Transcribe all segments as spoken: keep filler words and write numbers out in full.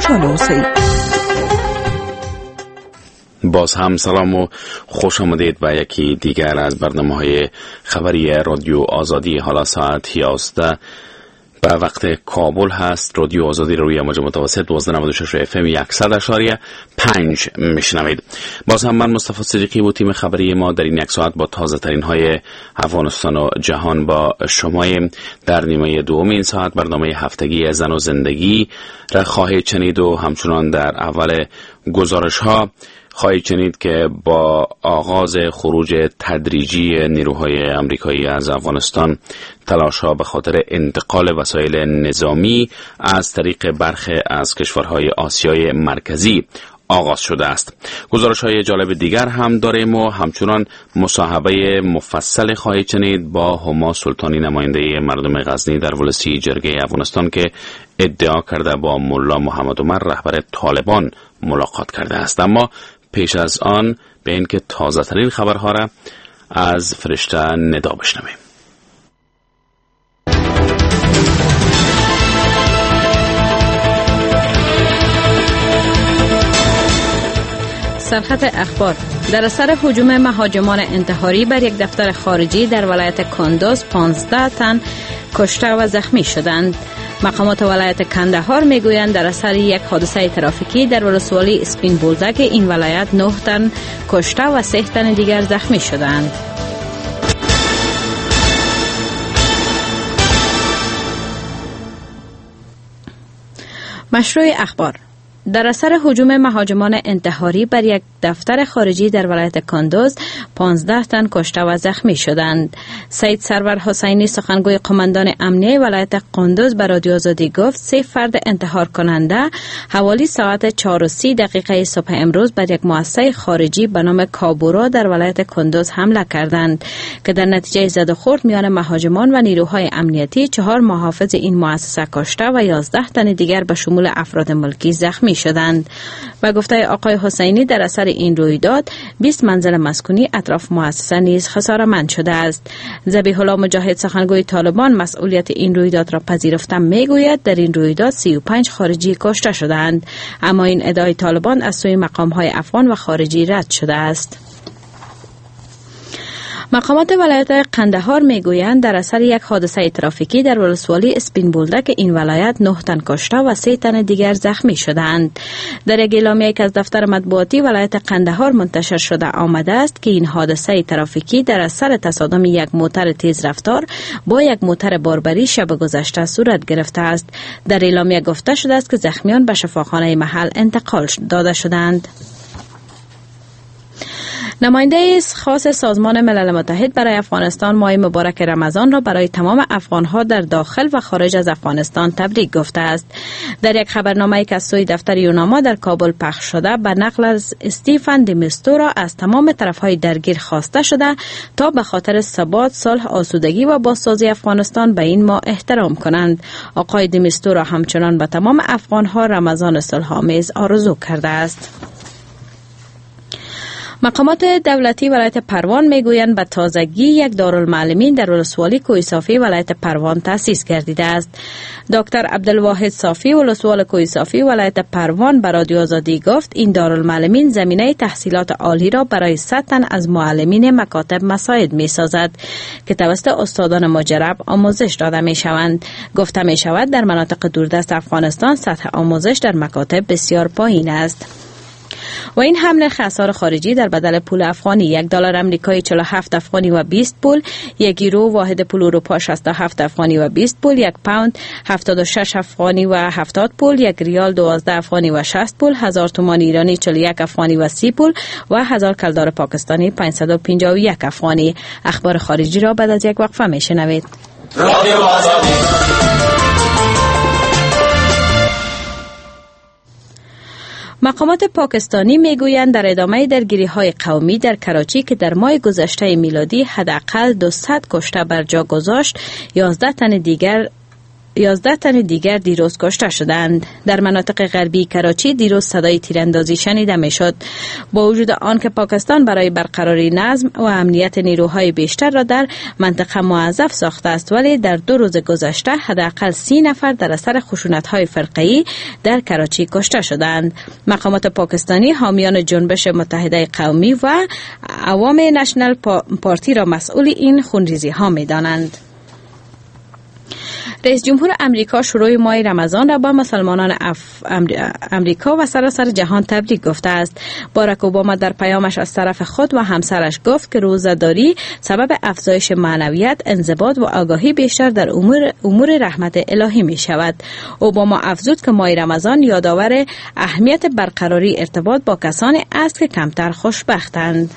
خوشحال اوسید. باز هم سلام و خوش آمدید به یکی دیگر از برنامه‌های خبری رادیو آزادی. حالا ساعت یازده به وقت کابل هست. رادیو آزادی روی موج متوسط دوازده و نود و شش اف ام صد اشاری پنج میشنوید. باز هم من مصطفی صدیقی و تیم خبری ما در این یک ساعت با تازه ترین های افغانستان و جهان با شماییم. در نیمه دوم این ساعت برنامه هفتگی زن و زندگی را خواهید شنید و همچنان در اول گزارش ها خواهید شنید که با آغاز خروج تدریجی نیروهای آمریکایی از افغانستان، تلاش‌ها به خاطر انتقال وسایل نظامی از طریق برخی از کشورهای آسیای مرکزی آغاز شده است. گزارش‌های جالب دیگر هم داریم و همچنان مصاحبه مفصل خواهید شنید با هما سلطانی، نماینده مردم غزنی در ولسی جرگه افغانستان، که ادعا کرده با ملا محمد عمر رهبر طالبان ملاقات کرده است. اما پیش از آن به این که تازه ترین خبرها را از فرشته ندا بشنویم. سرخط اخبار: در اثر هجوم مهاجمان انتحاری بر یک دفتر خارجی در ولایت کندوز پانزده تن کشته و زخمی شدند. مقامات ولایت کندهار میگویند در اثر یک حادثه ترافیکی در ولسوالی اسپین بولدک این ولایت نه تن کشته و سه تن دیگر زخمی شدند. مشروع اخبار: در اثر هجوم مهاجمان انتحاری بر یک دفتر خارجی در ولایت کندوز پانزده تن کشته و زخمی شدند. سید سرور حسینی، سخنگوی قماندان امنیه ولایت کندوز، به رادیو آزادی گفت سه فرد انتحار کننده حوالی ساعت چهار و سی دقیقه صبح امروز بر یک مؤسسه خارجی به نام کابورا در ولایت کندوز حمله کردند که در نتیجه زد و خورد میان مهاجمان و نیروهای امنیتی چهار محافظ این مؤسسه کشته و یازده تن دیگر به شمول افراد ملکی زخمی شدند. و گفته آقای حسینی در اثر این رویداد بیست منزل مسکونی اطراف مؤسسه نیز خساره‌مند شده است. ذبیح الله مجاهد، سخنگوی طالبان، مسئولیت این رویداد را پذیرفته میگوید در این رویداد سی و پنج خارجی کشته شدند، اما این ادعای طالبان از سوی مقام‌های افغان و خارجی رد شده است. مقامات ولایت قندهار میگویند در اثر یک حادثه ترافیکی در ولسوالی اسپین بولدک این ولایت نه تن کشته و سه تن دیگر زخمی شدند. در یک اعلامیه که از دفتر مطبوعاتی ولایت قندهار منتشر شده آمده است که این حادثه ترافیکی در اثر تصادم یک موتر تیز رفتار با یک موتر باربری شب گذشته صورت گرفته است. در اعلامیه گفته شده است که زخمیان به شفاخانه محل انتقال داده شدند. نماینده خاص سازمان ملل متحد برای افغانستان ماه مبارک رمضان را برای تمام افغانها در داخل و خارج از افغانستان تبریک گفته است. در یک خبرنامه‌ای که از سوی دفتر یوناما در کابل پخش شده به نقل از استیفن دی میستورا از تمام طرفهای درگیر خواسته شده تا به خاطر ثبات، صلح، آسودگی و بازسازی افغانستان به این ماه احترام کنند. آقای دی میستورا همچنان به تمام افغانها رمضان صلح‌آمیز آرزو کرده است. مقامات دولتی ولایت پروان میگویند به تازگی یک دارالمعلمین در ولسوالی کوی صافی ولایت پروان تأسیس گردیده است. دکتر عبدالواحد صافی، ولسوال کوی صافی ولایت پروان، به رادیو آزادی گفت این دارالمعلمین زمینه تحصیلات عالی را برای صد تن از معلمین مکاتب مساعد می سازد که توسط استادان مجرب آموزش داده می شوند. گفته می شود در مناطق دوردست افغانستان سطح آموزش در مکاتب بسیار پایین است. و این حمله خسار خارجی در بدل پول افغانی: یک دلار امریکایی چهل و هفت افغانی و بیست پول، یک یورو واحد پول اروپا شصت و هفت افغانی و بیست پول، یک پوند هفتاد و شش افغانی و هفتاد پول، یک ریال دوازده افغانی و شصت پول، هزار تومان ایرانی چهل و یک افغانی و سی پول و هزار کلدار پاکستانی پانصد و پنجاه و یک افغانی. اخبار خارجی را بعد از یک وقفه میشنوید. رادیو آزادی. مقامات پاکستانی میگویند در ادامه درگیری‌های قومی در کراچی که در ماه گذشته میلادی حداقل دویست کشته بر جا گذاشت، یازده تن دیگر یازده تن دیگر دیروز کشته شدند. در مناطق غربی کراچی دیروز صدای تیراندازی شنیده میشد. با وجود آنکه پاکستان برای برقراری نظم و امنیت نیروهای بیشتر را در منطقه موظف ساخته است، ولی در دو روز گذشته حداقل سی نفر در اثر خشونت‌های فرقه‌ای در کراچی کشته شدند. مقامات پاکستانی حامیان جنبش متحده قومی و عوام نشنل پارتی را مسئول این خونریزی ها می دانند. رئیس جمهور امریکا شروع ماه رمضان را با مسلمانان اف... امریکا و سراسر جهان تبریک گفته است. باراک اوباما در پیامش از طرف خود و همسرش گفت که روزه‌داری سبب افزایش معنویت، انضباط و آگاهی بیشتر در امور امور رحمت الهی می شود. اوباما افزود که ماه رمضان یادآور اهمیت برقراری ارتباط با کسانی است که کمتر خوشبختند.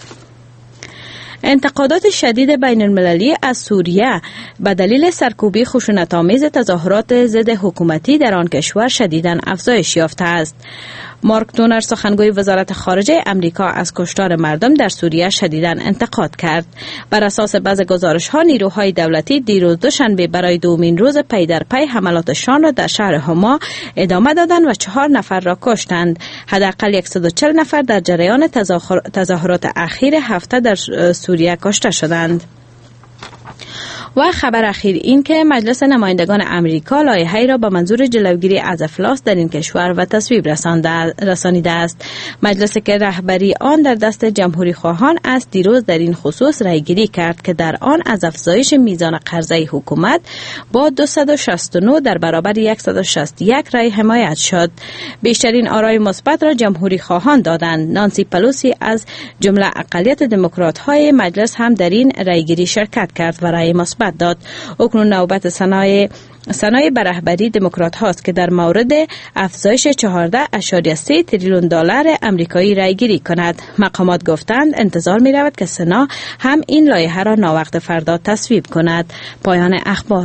انتقادات شدید بین المللی از سوریه به دلیل سرکوبی خشونت‌آمیز تظاهرات ضد حکومتی در آن کشور شدیداً افزایش یافته است. مارک تونر سخنگوی وزارت خارجه امریکا از کشتار مردم در سوریه شدیداً انتقاد کرد. بر اساس بعض گزارش‌ها نیروهای دولتی دیروز دوشنبه برای دومین روز پی در پی حملاتشان را در شهر حما ادامه دادند و چهار نفر را کشتند. حداقل صد و چهل نفر در جریان تظاهرات اخیر هفته در سوریه کشته شدند. و خبر اخیر این که مجلس نمایندگان امریکا لایحه‌ای را به منظور جلوگیری از افلاس در این کشور و تصویب رسانیده است. مجلس که رهبری آن در دست جمهوری خواهان است دیروز در این خصوص رأیگیری کرد که در آن از افزایش میزان قرضه حکومت با دویست و شصت و نه در برابر صد و شصت و یک رأی حمایت شد. بیشترین آرای مثبت را جمهوری خواهان دادند. نانسی پلوسی از جمله اقلیت دموکرات‌های مجلس هم در این رأیگیری شرکت کرد و رأی مثبت داد. اکنون نوبت صنایع صنایع به رهبری دموکرات هاست که در مورد افزایش چهارده اشاریه سه تریلیون دلار امریکایی رأیگیری کند. مقامات گفتند انتظار می رود که سنا هم این لایحه را ناوقت فردا تصویب کند. پایان اخبار.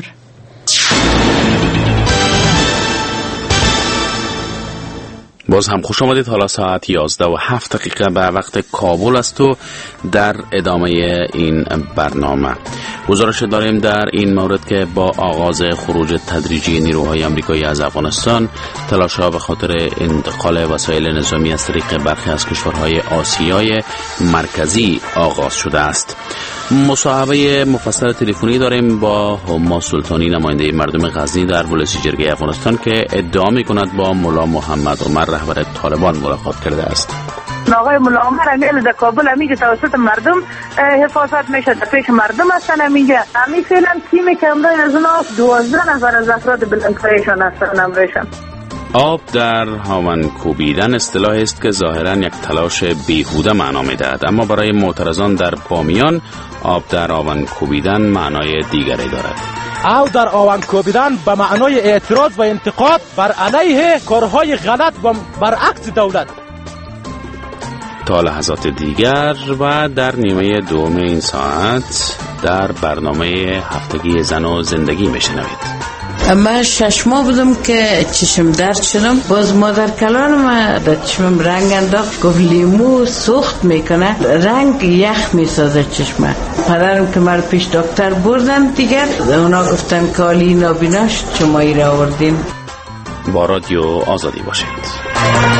باز هم خوش آمدید. حالا ساعت یازده و هفت دقیقه به وقت کابل است و در ادامه این برنامه گزارش داریم در این مورد که با آغاز خروج تدریجی نیروهای آمریکایی از افغانستان، تلاش‌ها به خاطر انتقال وسایل نظامی از طریق برخی از کشورهای آسیای مرکزی آغاز شده است. مصاحبه مفصل تلفنی داریم با هما سلطانی، نماینده مردم غزنی در ولایت جرگه افغانستان، که ادعا می‌کند با مولا محمد عمر رهبر طالبان ملاقات کرده است. آقای مولا عمر امیل در کابل امیگه توسط مردم حفاظت میشه، در پیش مردم هستن. امیگه امی فعلا تیم کمرای از اونا دوازده نفر از افراد بلندپایشان هستن امرشان. آب در هاون کوبیدن اصطلاحی است که ظاهراً یک تلاش بیهوده معنا می‌دهد، اما برای معترضان در بامیان آب در هاون کوبیدن معنای دیگری دارد. آب در هاون کوبیدن به معنای اعتراض و انتقاد بر علیه کارهای غلط و برعکس دولت. تا لحظات دیگر و در نیمه دوم این ساعت در برنامه هفتگی زن و زندگی میشنوید. من شش ماه بودم که چشم درد شدم. باز مادر کلانم در چشمم رنگ انداخت، گفت لیمو سوخت میکنه، رنگ یخ میسازه چشمه. پدرم که من پیش دکتر بردن دیگر، اونا گفتن کالی نابیناش شما ای را آوردین. با رادیو آزادی باشید.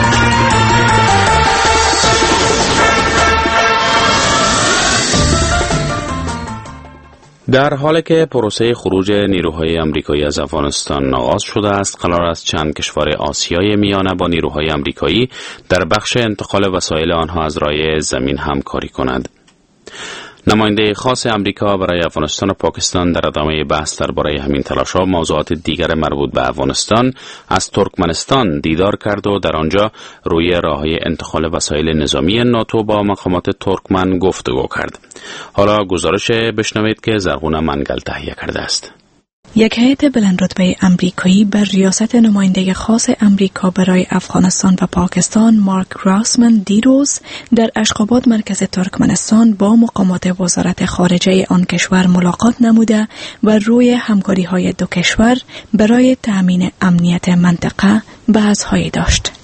در حالی که پروسه خروج نیروهای آمریکایی از افغانستان آغاز شده است، قرار است چند کشور آسیای میانه با نیروهای آمریکایی در بخش انتقال وسایل آنها از راه زمین همکاری کنند. نماینده خاص امریکا برای افغانستان و پاکستان در ادامه بحث درباره همین تلاش‌ها موضوعات دیگر مربوط به افغانستان از ترکمنستان دیدار کرد و در آنجا روی راه‌های انتقال وسایل نظامی ناتو با مقامات ترکمن گفتگو کرد. حالا گزارش بشنوید که زرغون منگل تهیه کرده است. یک هیئت بلندرتبه امریکایی بر ریاست نماینده خاص امریکا برای افغانستان و پاکستان مارک راسمن دیروز در اشخاباد مرکز ترکمنستان با مقامات وزارت خارجه آن کشور ملاقات نموده و روی همکاری‌های دو کشور برای تأمین امنیت منطقه بحث‌هایی داشت.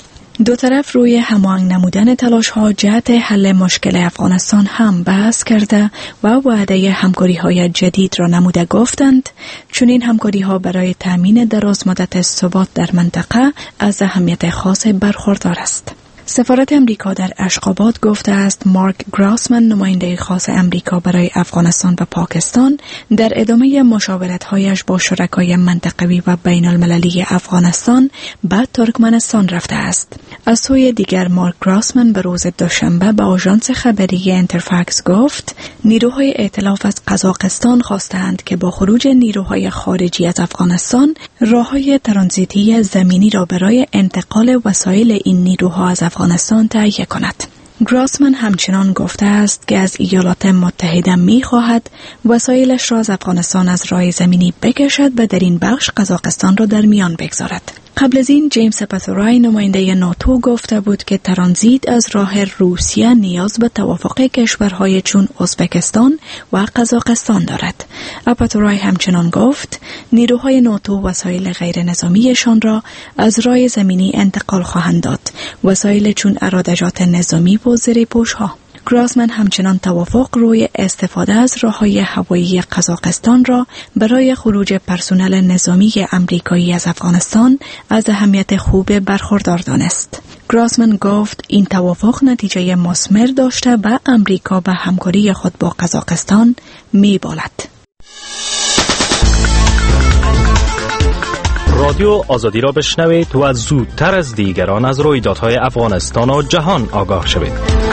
دو طرف روی هماهنگ نمودن تلاش‌ها جهت حل مشکل افغانستان هم بحث کرده و وعده همکاری‌های جدید را نموده گفتند، چون این همکاری‌ها برای تأمین دراز مدت ثبات در منطقه از اهمیت خاص برخوردار است. سفارت امریکا در اشخاباد گفته است مارک گراسمن، نماینده خاص امریکا برای افغانستان و پاکستان، در ادامه مشاورت‌هایش با شرکای منطقوی و بین المللی افغانستان به ترکمنستان رفته است. از سوی دیگر مارک گراسمن به روز دوشنبه به آژانس خبری انترفاکس گفت نیروهای ائتلاف از قزاقستان خواستند که با خروج نیروهای خارجی از افغانستان راههای ترانزیتی زمینی را برای انتقال وسایل این نیروها از افغانستان تهیه کند. گراسمن همچنان گفته است که از ایالات متحده می خواهد وسایلش را از افغانستان از راه زمینی بکشد و در این بخش قزاقستان را در میان بگذارد. قبل از این جیمز اپاتورای، نماینده ناتو، گفته بود که ترانزیت از راه روسیه نیاز به توافق کشورهای چون ازبکستان و قزاقستان دارد. اپاتورای همچنان گفت نیروهای ناتو وسایل غیر نظامیشان را از راه زمینی انتقال خواهند داد، وسایل چون ارادجات نظامی و زیرپوش‌ها. گراسمن همچنان توافق روی استفاده از راه‌های هوایی قزاقستان را برای خروج پرسنل نظامی امریکایی از افغانستان از اهمیت خوب برخوردار دانست. گراسمن گفت این توافق نتیجه مثمر داشته و امریکا به همکاری خود با قزاقستان می‌بالد. رادیو آزادی را بشنوید و زودتر از دیگران از رویدادهای افغانستان و جهان آگاه شوید.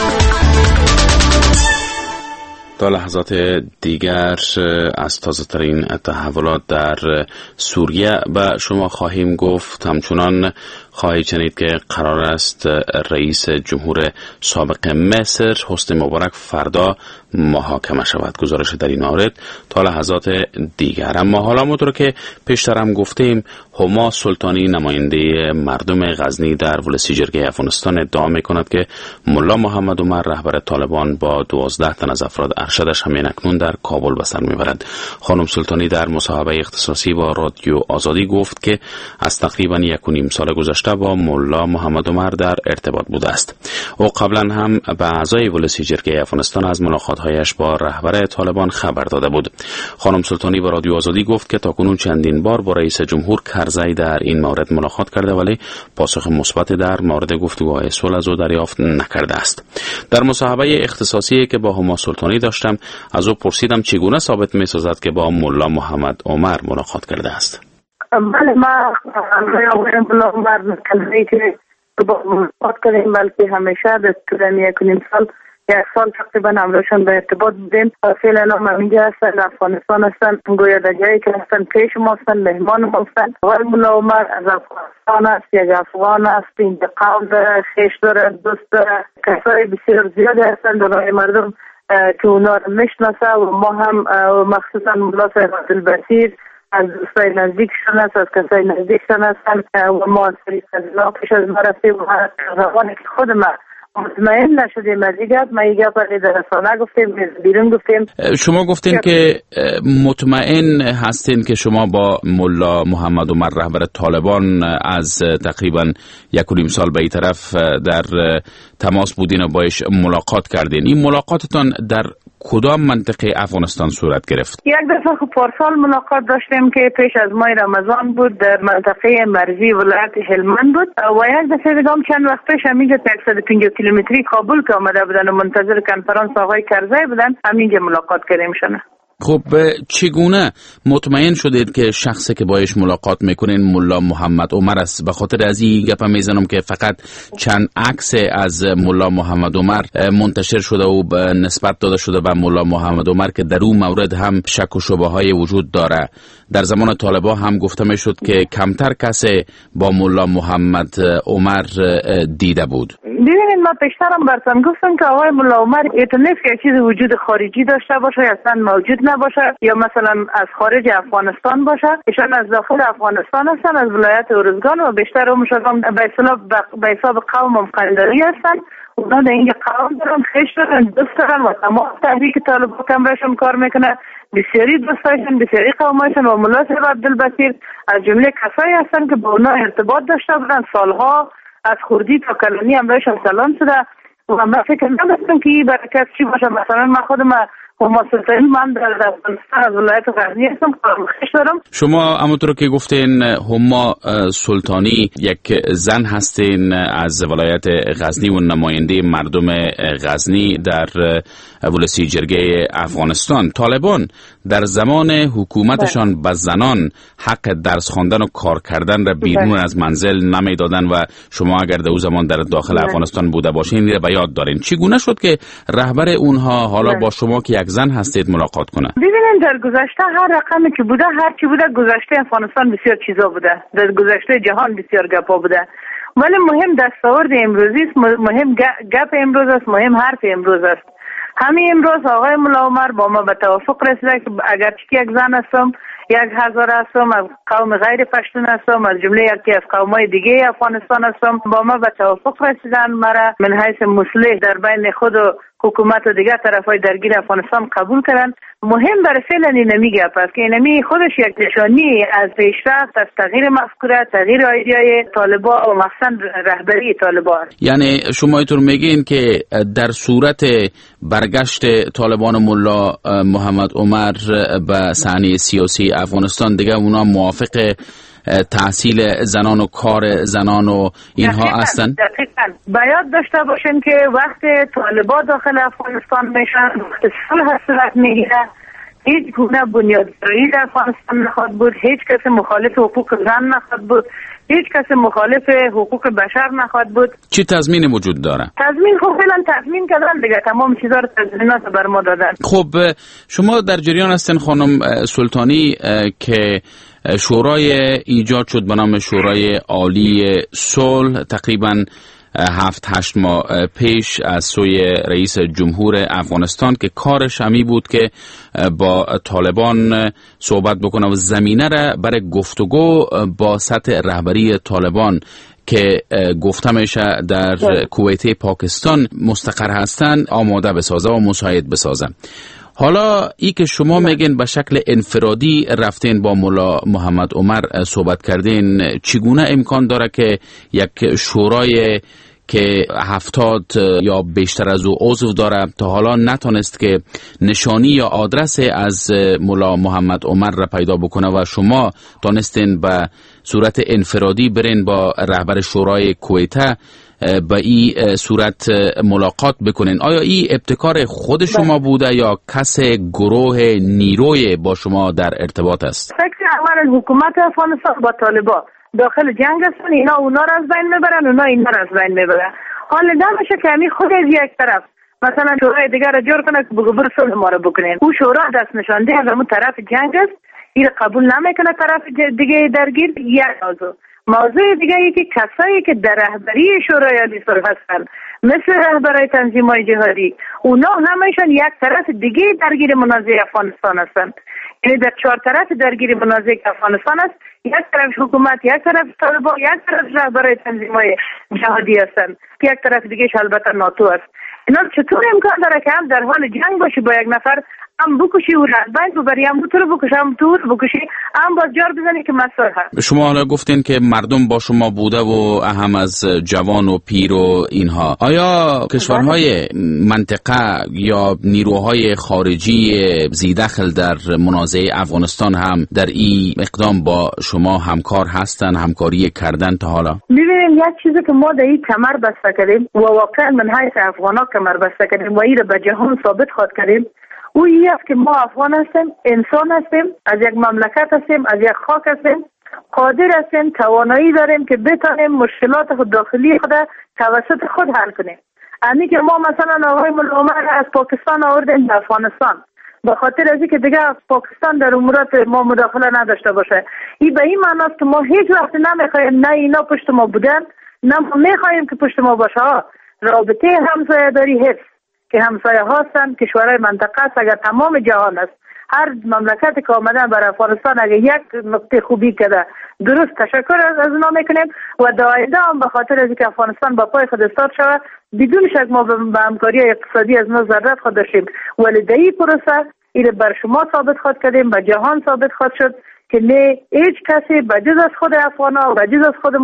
تا لحظات دیگر از تازه ترین تحولات در سوریه به شما خواهیم گفت. همچنان خواهید شنید که قرار است رئیس جمهور سابق مصر حسنی مبارک فردا محاکمه شود. گزارش در این مورد تا لحظات دیگر. اما حالا همونطور که پیشترم گفتیم، هما سلطانی، نماینده مردم غزنی در ولسی جرگه افغانستان، ادعا می‌کند که ملا محمد عمر، رهبر طالبان، با دوازده تن از افراد ارشدش همین اکنون در کابل به سر میبرد. خانم سلطانی در مصاحبه اختصاصی با رادیو آزادی گفت که از تقریبا یک و نیم سال گذشته با ملا محمد عمر در ارتباط بوده است. او قبلا هم به اعضای ولسی جرگه افغانستان از ملاقات‌هایش با رهبر طالبان خبر داده بود. خانم سلطانی به رادیو آزادی گفت که تاکنون چندین بار با رئیس جمهور کرزی در این مورد ملاقات کرده، ولی پاسخ مثبت در مورد گفتگوهای صلح از او دریافت نکرده است. در مصاحبه اختصاصی که با هما سلطانی داشتم، از او پرسیدم چگونه ثابت می‌سازد که با ملا محمد عمر ملاقات کرده است. بله، ما آقای ملا عمر کلمه‌ای که با ملاقات کردیم، بلکه همیشه در طول یک و نیم سال یک سال تقریبا همراهشان به ارتباط بودیم. فعلا هم اینجا هستن، در افغانستان هستن، گویا در جایی که هستن پیش ما هستن، مهمان ما هستن. آقای ملا عمر از افغانستان است، یک افغان است، اینجا قوم داره، خویش داره، دوست داره. کسای بسیار زیادی هستن در مردم که اونا رو میشناسه و ما هم مخصوصا ملا صاحب عبدالبصیر از دوستای نزدیکشان است، از کسای نزدیکشان هستن و ما از طریق از اونا پیش از ما رفتیم و روانی که خود ما مطمئن نشدیم از این گپ، ما این گپ رو در رسانه گفتیم، بیرون گفتیم. شما گفتین که مطمئن هستین که شما با ملا محمد عمر، رهبر طالبان، از تقریبا یک و نیم سال به این طرف در تماس بودین و باش ملاقات کردین. این ملاقاتتان در کدام منطقه افغانستان صورت گرفت؟ یک دفعه خب پارسال ملاقات داشتیم که پیش از ماه رمضان بود، در منطقه مرزی ولایت هلمند بود و یک دفعه دیگه هم چند وقت پیش همینجا صد و پنجاه کیلومتری کابل که آمده بودن و منتظر کنفرانس آقای کرزی بودن، همینجا ملاقات کردیم شونه. خب چگونه مطمئن شدید که شخصی که باش ملاقات میکنین ملا محمد عمر است؟ به خاطر از این گپ میزنم که فقط چند عکس از ملا محمد عمر منتشر شده و نسبت داده شده به ملا محمد عمر که در اون مورد هم شک و شبهه های وجود داره. در زمان طالبان هم گفته میشد که کمتر کسی با ملا محمد عمر دیده بود. ببینید، ما پیشترم براتون گفتم که آقای ملا عمر ایتونیف که چیز وجود خارجی داشته باشه یا اصلا موجود نباشه یا مثلا از خارج افغانستان باشه. ایشان از داخل افغانستان هستن، از ولایت ارزگان و بیشتر هم شدم به اصطلاح به حساب قوم هم قندری هستن. اونا در اینجا قوم دارن، خویش دارن، دوست دارن و تمام تحریک طالبان کمرشون کار میکنه. بسیاری دوستایشون، بسیاری قومایشون و ملا صاحب عبدالبصیر از جمله کسایی هستن که با اونا ارتباط داشته بودن سالها از خردی تا کلانی هم برایشان سلام شده و من فکر نمی‌کنم که این برکت چی باشه. مثلا من خودم هما سلطانی من در افغانستان از ولایت غزنی هستم، کارمخش دارم. شما همونطور که گفتین هما سلطانی یک زن هستین از ولایت غزنی و نماینده مردم غزنی در ولسی جرگه افغانستان. طالبان در زمان حکومتشان به زنان حق درس خواندن و کار کردن را بیرون از منزل نمیدادن و شما اگر در اون زمان در داخل افغانستان بوده باشین را به یاد دارین. چگونه شد که رهبر اونها حالا با شما که یک زن هستید ملاقات کنه؟ ببینید در گذشته هر رقمی که بوده، هر چی بوده، گذشته افغانستان بسیار چیزا بوده، در گذشته جهان بسیار گپا بوده، ولی مهم دستاورد امروزی است، مهم گپ امروز است، مهم حرف امروز است. همین امروز آقای ملا عمر با ما به توافق رسیده که اگر یک زن هستم، یک هزار هستم، از قوم غیر پشتون هستم، از جمله یکی از قوم‌های دیگه افغانستان هستم، با ما به توافق رسیدن مرا من حیث مصلح در بین خود و حکومت و دیگر طرفای درگیر افغانستان قبول کردن. مهم برای فعلا این نمیگه پس که اینمی خودش یک نشانی از پیشرفت، از تغییر مفکوره، تغییر ایده‌های طالبان و مخصوصا رهبری طالبان. یعنی شما اینطور میگین که در صورت برگشت طالبان ملا محمد عمر به صحنه سیاسی افغانستان دیگه اونا موافق تحصیل زنان و کار زنان و اینها هستن؟ دقیقاً. باید داشته باشیم که وقت طالبان داخل افغانستان میشن، وقت صلح صورت میگیره، هیچ گونه بنیادگرایی در افغانستان نخواهد بود، هیچ کس مخالف حقوق زن نخواهد بود، هیچ کس مخالف حقوق بشر نخواهد بود. چی تضمین وجود داره؟ تضمین خب فعلا تضمین کردن دیگه، تمام چیزا رو تضمینات بر ما دادن. خب شما در جریان هستین خانم سلطانی که شورای ایجاد شد به نام شورای عالی صلح تقریباً هفت هشت ماه پیش از سوی رئیس جمهور افغانستان که کارش همی بود که با طالبان صحبت بکنه و زمینه را برای گفتگو با سطح رهبری طالبان که گفته میشه در کویت پاکستان مستقر هستن آماده بسازه و مساعد بسازه. حالا ای که شما میگین به شکل انفرادی رفتین با مولا محمد عمر صحبت کردین، چگونه امکان داره که یک شورای که هفتاد یا بیشتر از او عضو داره تا حالا نتونست که نشانی یا آدرس از مولا محمد عمر را پیدا بکنه و شما تونستین به صورت انفرادی برین با رهبر شورای کویت به این صورت ملاقات بکنین؟ آیا این ابتکار خود شما بوده یا کس گروه نیروی با شما در ارتباط است؟ فکر اول حکومت افغانستان با طالبان داخل جنگ هستن، اینا اونا را از بین میبرن، اونا اینا را از بین میبرن. حال نمیشه که همین خود از یک طرف مثلا شورای دیگر را جور کنه که بگو بر صلح ما را بکنین. او شورا دست نشانده از اون طرف جنگ است، این قبول نمیکنه طرف دیگه درگیر. یک موضوع موضوع دیگه ای که کسایی که در رهبری شورای عالی صلح هستن مثل رهبرای تنظیم‌های جهادی، اونا همشون یک طرف دیگه درگیر منازعه افغانستان هستن. یعنی در چهار طرف درگیر منازعه افغانستان است، یک طرف حکومت، یک طرف طالبان، یک طرف رهبرای تنظیم‌های جهادی هستن، یک طرف دیگه البته ناتو است. اینا چطور امکان داره که هم در حال جنگ باشی با یک نفر، هم بکشی و رهبر ببری، هم تو رو بکشی، هم تو رو بکشی، هم باز جار بزنی که مسئله هست. شما حالا گفتین که مردم با شما بوده و اهم از جوان و پیر و اینها. آیا کشورهای منطقه یا نیروهای خارجی ذی‌دخل در منازعه افغانستان هم در این اقدام با شما همکار هستن، همکاری کردن تا حالا؟ ببینیم یک چیزی که ما در این کمر بسته کردیم و واقعا من حیث افغانا کمر بسته کردیم و این رو به جهان ثابت خواهد کردیم، او این است که ما افغان هستیم، انسان هستیم، از یک مملکت هستیم، از یک خاک هستیم، قادر هستیم، توانایی داریم که بتانیم مشکلات خود داخلی خود توسط خود حل کنیم. امی که ما مثلا آقای مولا عمر از پاکستان آوردیم به افغانستان به خاطر از اینکه دیگه پاکستان در امورات ما مداخله نداشته باشه، این به این معنی است که ما هیچ وقت نمیخوایم نه اینا پشت ما بودن نه ما میخوایم که پشت ما باشه. رابطه همسایه‌داری حفظ که همسایه هستن، کشورهای منطقه است، اگر تمام جهان است، هر مملکت که آمدن برای افغانستان اگر یک نقطه خوبی کده درست تشکر از اونا میکنیم و دائده هم به خاطر از اینکه افغانستان با پای خود استاد شود بدون شک ما به همکاری اقتصادی از نو ضرورت خود داشتیم، ولی در این پروسه این بر شما ثابت خود کردیم، به جهان ثابت خود شد که نه هیچ کسی بجز از خود افغانا و بجز از خود ما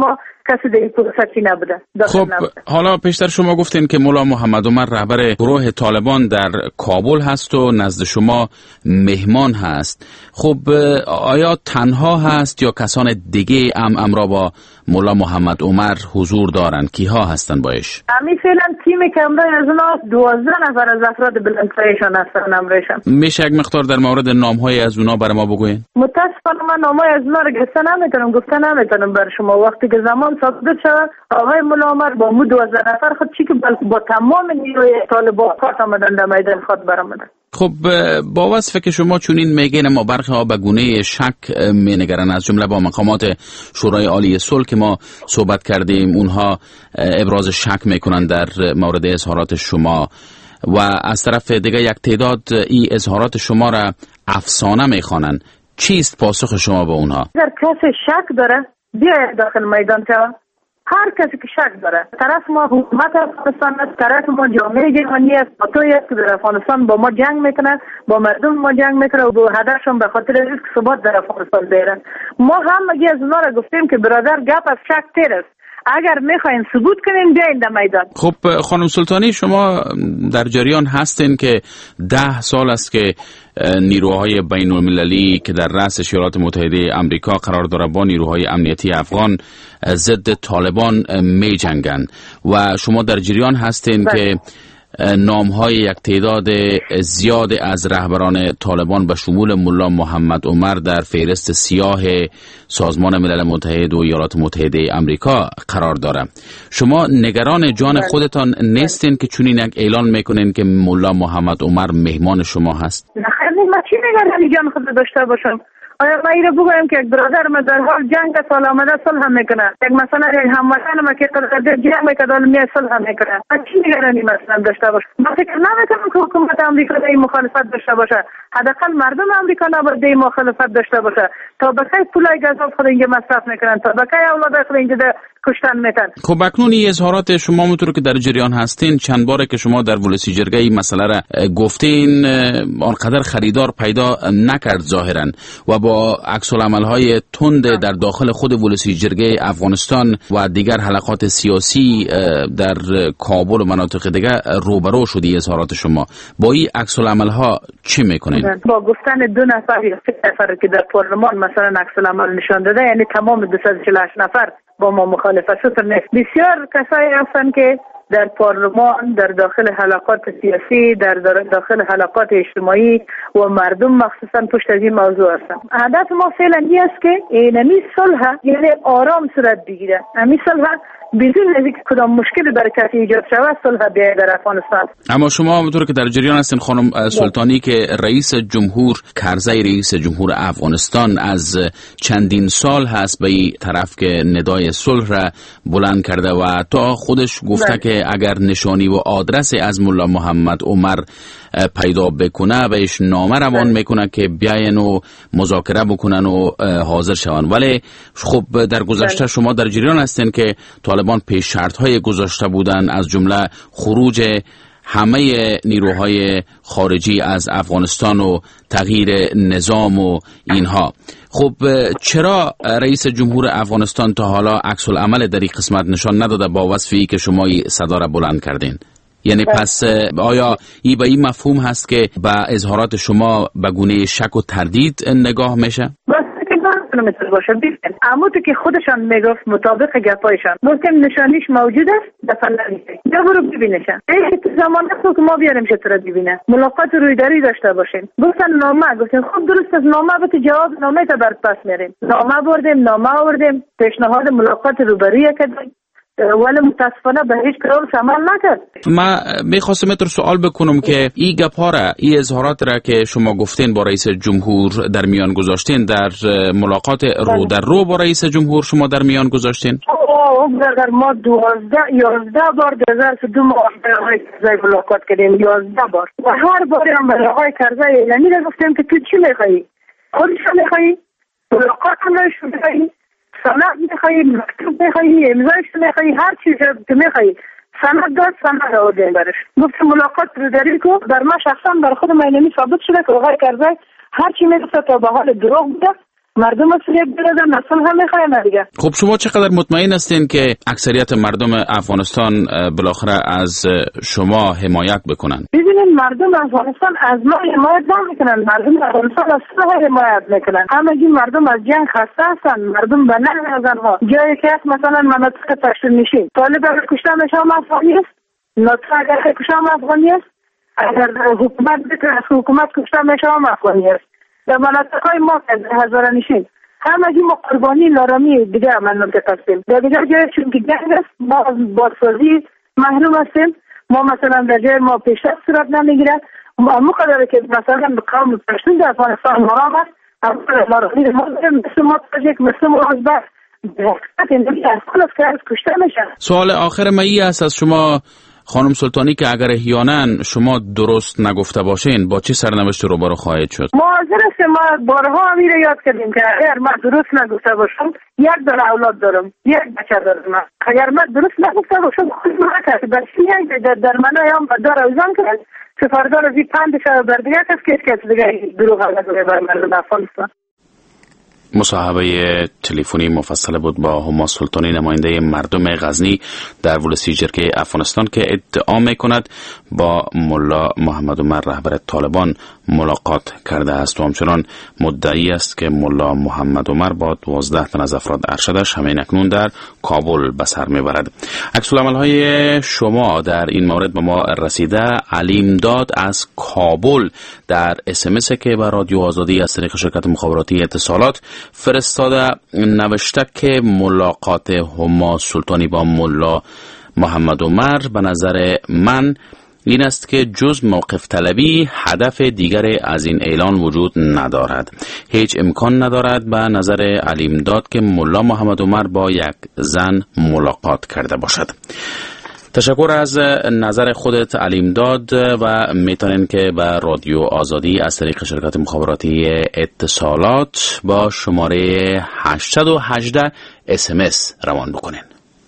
کسی در این پروسه چی نبوده. خب حالا پیشتر شما گفتین که مولا محمد عمر رهبر گروه طالبان در کابل هست و نزد شما مهمان هست. خب آیا تنها هست یا کسان دیگه هم امرا با مولا محمد عمر حضور دارن؟ کیها هستن بایش؟ امی فعلا تیمی که امرای از اونا دوازده نفر از افراد بلندپایشان هستن امرایشان. میشه یک مقدار در مورد نامهای از اونا برای ما بگوین؟ متاسفانه من نامهای از اونا رو گفته نمیتونم گفته نمیتونم بر شما. وقتی که زمان ثابت شود آقای مولا عمر با مو دوازده نفر خود چی که بلکه با تمام نیروی طالبان کارت آمدن در میدان خود برآمدن. خب با وصفه که شما چونین میگین ما برخی ها به گونه شک مینگرن، از جمله با مقامات شورای عالی صلح که ما صحبت کردیم اونها ابراز شک میکنن در مورد اظهارات شما و از طرف دیگه یک تعداد این اظهارات شما را افسانه میخوانن. چیست پاسخ شما به اونها؟ اگر کسی شک داره بیاید داخل میدان شود. هر کسی که شک داره طرف ما حکومت افغانستان است، طرف ما جامعه جهانی است، توی است که در افغانستان با ما جنگ میکنه، با مردم ما جنگ میکنه و با هدفشون به خاطر ریسک ثبات در افغانستان بیارن. ما هم مگه از اونا را گفتیم که برادر گپ از شک تیر است، اگر میخواین ثبوت کنین بیاین در میدان. خب خانم سلطانی شما در جریان هستین که ده سال است که نیروهای بین المللی که در رأس ایالات متحده آمریکا قرار داره با نیروهای امنیتی افغان ضد طالبان می جنگن و شما در جریان هستین بله. که نامهای یک تعداد زیاد از رهبران طالبان به شمول مولا محمد عمر در فهرست سیاه سازمان ملل متحد و ایالات متحده آمریکا قرار داره. شما نگران جان خودتان نیستین که چنین یک اعلان میکنین که مولا محمد عمر مهمان شما هست؟ نه من چی نگرانی جان خود داشته باشم؟ آیا ما ایره بگویم که یک برادر ما در حال جنگ سال آمده صلح میکنه، یک مثلا یک هموطن ما که در جنگ میکنه دال می صلح میکنه، من چی نگرانی مثلا داشته باشم؟ من فکر نمیکنم که حکومت آمریکا در این مخالفت داشته باشه، حداقل مردم آمریکا نباید در این مخالفت داشته باشه. تا بکی پولای گازوف خود اینجا مصرف میکنن، تا بکی اولاد خود اینجا کشتن میتن. خب اکنون این اظهارات شما اونطور که در جریان هستین چند باره که شما در ولسی جرگه این مسئله را گفتین آنقدر خریدار پیدا نکرد ظاهرا و با عکس العمل‌های تند در داخل خود ولسی جرگه افغانستان و دیگر حلقات سیاسی در کابل و مناطق دیگر روبرو شدی اظهارات شما. با این عکس العمل‌ها چی میکنین؟ با گفتن دو نفر یا سه نفر که در پارلمان مثلا عکس العمل نشان داده، یعنی تمام دویست و چهل و هشت نفر با ما مخالفت شدن. بسیار کسایی هستند که در پارلمان، در داخل حلقات سیاسی، در داخل حلقات اجتماعی و مردم مخصوصا پشت از این موضوع هستند. هدف ما فعلا این است که اینمی صلح یعنی آرام صورت بگیره. امی صلح بدون از اینکه کدام مشکلی برای کسی ایجاد شود صلح بیاید در افغانستان. اما شما همونطور که در جریان هستین خانم سلطانی که رئیس جمهور کرزی رئیس جمهور افغانستان از چندین سال هست به این طرف که ندای صلح را بلند کرده و تا خودش گفته بله. که اگر نشانی و آدرسی از مولا محمد عمر پیدا بکنه بهش نامه روان میکنه که بیاین و مذاکره بکنن و حاضر شون. ولی خب در گذشته شما در جریان هستین که طالبان پیش شرط های گذاشته بودن، از جمله خروج همه نیروهای خارجی از افغانستان و تغییر نظام و اینها. خب چرا رئیس جمهور افغانستان تا حالا عکس العمل در این قسمت نشان نداده با وصفی که شما صدا را بلند کردین؟ یعنی پس آیا این به این مفهوم هست که به اظهارات شما به گونه شک و تردید نگاه میشه؟ نمیتونه باشه. ببین عموتی که خودشان میگفت مطابق گپایشان ممکن نشانیش موجود است دفعه نمیشه یا برو ببینشن. این زمان است که ما بیاریم چطور ببینه ملاقات رویداری داشته باشیم. گفتن نامه، گفتن خب درست است نامه به جواب نامه تا بر پس میریم. نامه بردیم، نامه آوردیم، پیشنهاد ملاقات روبرویی کردیم ولی متاسفانه به هیچ کار عمل نکرد. ما میخواستم اتر سوال بکنم که این گپا را، این اظهارات را که شما گفتین با رئیس جمهور در میان گذاشتین، در ملاقات رو در رو با رئیس جمهور شما در میان گذاشتین؟ در ما دوازده یازده بار در دو ماه آقای کرزی ملاقات کردیم، یازده بار و هر بار هم به آقای کرزی اعلامی گفتیم که تو چی میخوایی؟ خودش میخوایی؟ ملاقات هم میخوایی؟ سند میخوایی، مکتوب میخوایی، امضایش میخوایی، هر چیز که میخوایی سند داد، سند آوردیم برش. گفت ملاقات رو داری کو در ما شخصا بر خود اینمی ثابت شده که آقای کرزی هر چی میگفت تا به حال دروغ بوده مردم فریب بدن نسل هم میخواین دیگه. خب شما چقدر مطمئن هستین که اکثریت مردم افغانستان بالاخره از شما حمایت بکنن؟ ببینید مردم افغانستان از ما حمایت نمیکنن، مردم افغانستان از ما حمایت میکنن. همگی مردم از جنگ خسته هستن، مردم به نمیازن ها. جایی که مثلا مناطق پشتون نشین طالب اگر کشته میشه هم افغانی است، ناطق اگر کشته هم افغانی است، اگر حکومت بکنه از حکومت کشته میشه هم افغانی است. در مناطق های ما که هزاره نشین همگی ما قربانی لارامی دیگه مناطق هستیم. در دیگر جای چون که جنگ است ما از بازسازی محروم هستیم. ما مثلا در جای ما پیشرفت صورت نمیگیره. ما مقدره که مثلا قوم پشتون در افغانستان مرام است، لارامی ما داریم مثل ما تاجیک مثل ما ازبک سوال آخر ما ای است از شما خانم سلطانی که اگر احیانا شما درست نگفته باشین با چه سرنوشتی روبرو خواهید شد؟ معذر است، ما بارها امیر یاد کردیم که اگر من درست نگفته باشم یک دونه اولاد دارم، یک بچه دارم. اگر من درست نگفته باشم خود ما که بچه یک در منای هم دار اوزان کرد سفاردار زی پند شد بر دیگه کس کس کس دیگه دروغ نگوه بر مردم افغانستان. مصاحبه تلفنی مفصل بود با هما سلطانی نماینده مردم غزنی در ولسی جرگه افغانستان که ادعا میکند با ملا محمد عمر رهبر طالبان ملاقات کرده است و همچنان مدعی است که ملا محمد عمر با دوازده تن از افراد ارشدش همین اکنون در کابل به سر میبرد. عکس العمل‌های شما در این مورد به ما رسیده. علیم داد از کابل در اس ام اس که به رادیو آزادی از طریق شرکت مخابراتی اتصالات فرستاده نوشته که ملاقات هما سلطانی با ملا محمد عمر به نظر من این است که جز موقف طلبی هدف دیگری از این اعلان وجود ندارد. هیچ امکان ندارد به نظر علیم داد که ملا محمد عمر با یک زن ملاقات کرده باشد. تشکر از نظر خودت علیم داد و میتونین که به رادیو آزادی از طریق شرکت مخابراتی اتصالات با شماره هشتصد و هجده اس ام اس روان بکنین.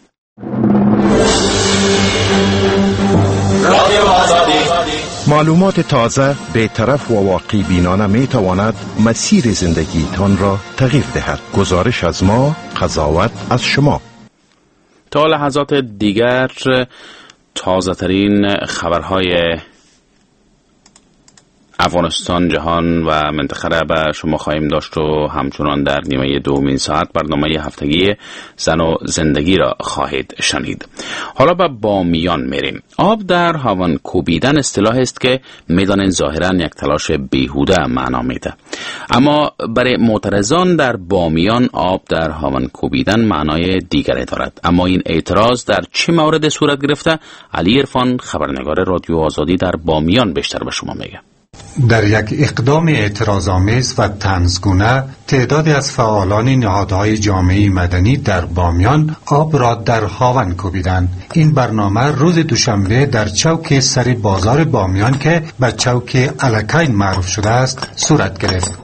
رادیو آزادی معلومات تازه، بی‌طرف و واقعی بینانه می تواند مسیر زندگی تان را تغییر دهد. گزارش از ما، قضاوت از شما. تا لحظات دیگر تازه ترین خبرهای افغانستان، جهان و منطقه را به شما خواهیم داشت و همچنان در نیمه دومین ساعت برنامه هفتگی زن و زندگی را خواهید شنید. حالا به بامیان میریم. آب در هاون کوبیدن اصطلاح است که میدانین ظاهرا یک تلاش بیهوده معنا میده، اما برای معترضان در بامیان آب در هاون کوبیدن معنای دیگری دارد. اما این اعتراض در چه مورد صورت گرفته؟ علی عرفان خبرنگار رادیو آزادی در بامیان بیشتر به شما میگه. در یک اقدام اعتراض‌آمیز و طنزگونه تعدادی از فعالان نهادهای جامعه مدنی در بامیان آب را در هاون کوبیدند. این برنامه روز دوشنبه در چوک سر بازار بامیان که به چوک الکین معروف شده است صورت گرفت.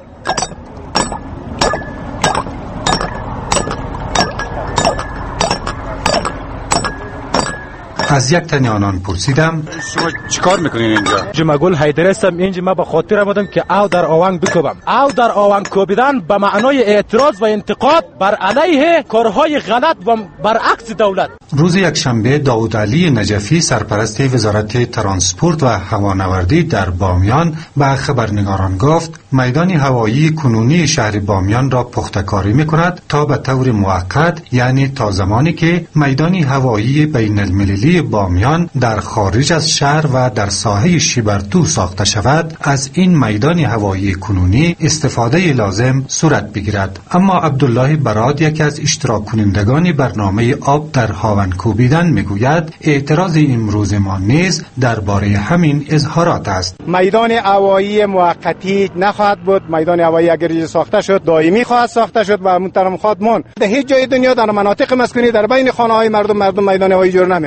از یک تن آنان پرسیدم شما چیکار میکنین اینجا؟ جمگل حیدر هستم. اینجا ما به خاطر آمدم که آو در آونگ بکوبم. آو در آونگ کوبیدن به معنای اعتراض و انتقاد بر علیه کارهای غلط و برعکس دولت. روز یکشنبه داود علی نجفی سرپرست وزارت ترانسپورت و هوانوردی در بامیان به خبرنگاران گفت میدان هوایی کنونی شهر بامیان را پخته‌کاری میکند تا به طور موقت، یعنی تا زمانی که میدان هوایی بین المللی بامیان در خارج از شهر و در ساحه شیبرتو ساخته شود، از این میدان هوایی کنونی استفاده لازم صورت بگیرد. اما عبدالله براد، یکی از اشتراک کنندگان برنامه آب در هاون کوبیدن، میگوید اعتراض امروز ما نیز درباره همین اظهارات است. میدان هوایی موقتی نخواهد بود. میدان هوایی اگر ساخته شد دائمی خواهد ساخته شد و محترم خواهد ماند. در هیچ جای دنیا در مناطق مسکونی در بین خانه‌های مردم مردم میدان هوایی جور نمیکنه.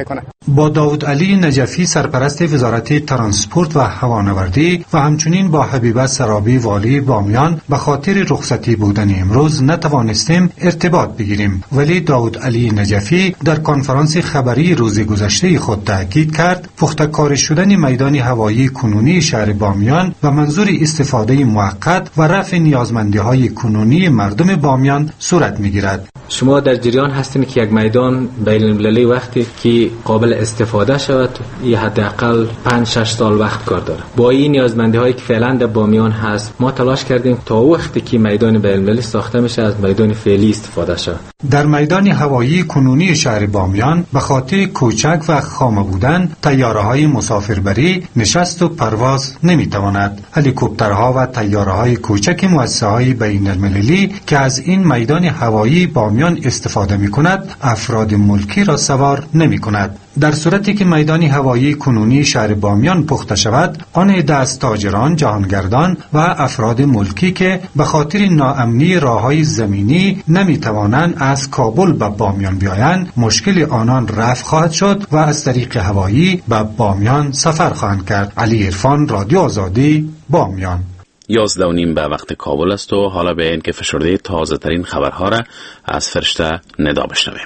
با داود علی نجفی سرپرست وزارت ترانسپورت و هوانوردی و همچنین با حبیبه سرابی والی بامیان به خاطر رخصتی بودن امروز نتوانستیم ارتباط بگیریم، ولی داود علی نجفی در کنفرانس خبری روز گذشته خود تاکید کرد پخته‌کار شدن میدان هوایی کنونی شهر بامیان به منظور استفاده موقت و رفع نیازمندی‌های کنونی مردم بامیان صورت می‌گیرد. شما در جریان هستین که یک میدان بین‌المللی وقتی که قابل استفاده شود یه حداقل پنج شش سال وقت کار داره. با این نیازمندی هایی که فعلا در بامیان هست ما تلاش کردیم تا وقتی که میدان بین‌المللی ساخته میشه از میدان فعلی استفاده شود. در میدان هوایی کنونی شهر بامیان به خاطر کوچک و خامه بودن طیاره‌های مسافربری نشست و پرواز نمیتواند. هلیکوپترها و طیاره‌های کوچک مؤسسه‌های بین‌المللی که از این میدان هوایی بامیان استفاده می‌کند افراد ملکی را سوار نمی‌کند. در صورتی که میدان هوایی کنونی شهر بامیان پخته شود، آن عده از تاجران، جهانگردان و افراد ملکی که به خاطر ناامنی راه‌های زمینی نمی‌توانند از کابل به بامیان بیایند، مشکل آنان رفع خواهد شد و از طریق هوایی به بامیان سفر خواهند کرد. علی عرفان، رادیو آزادی، بامیان. یازده و نیم به وقت کابل است و حالا به این که فشرده تازه ترین خبرها را از فرشته ندا بشنویم.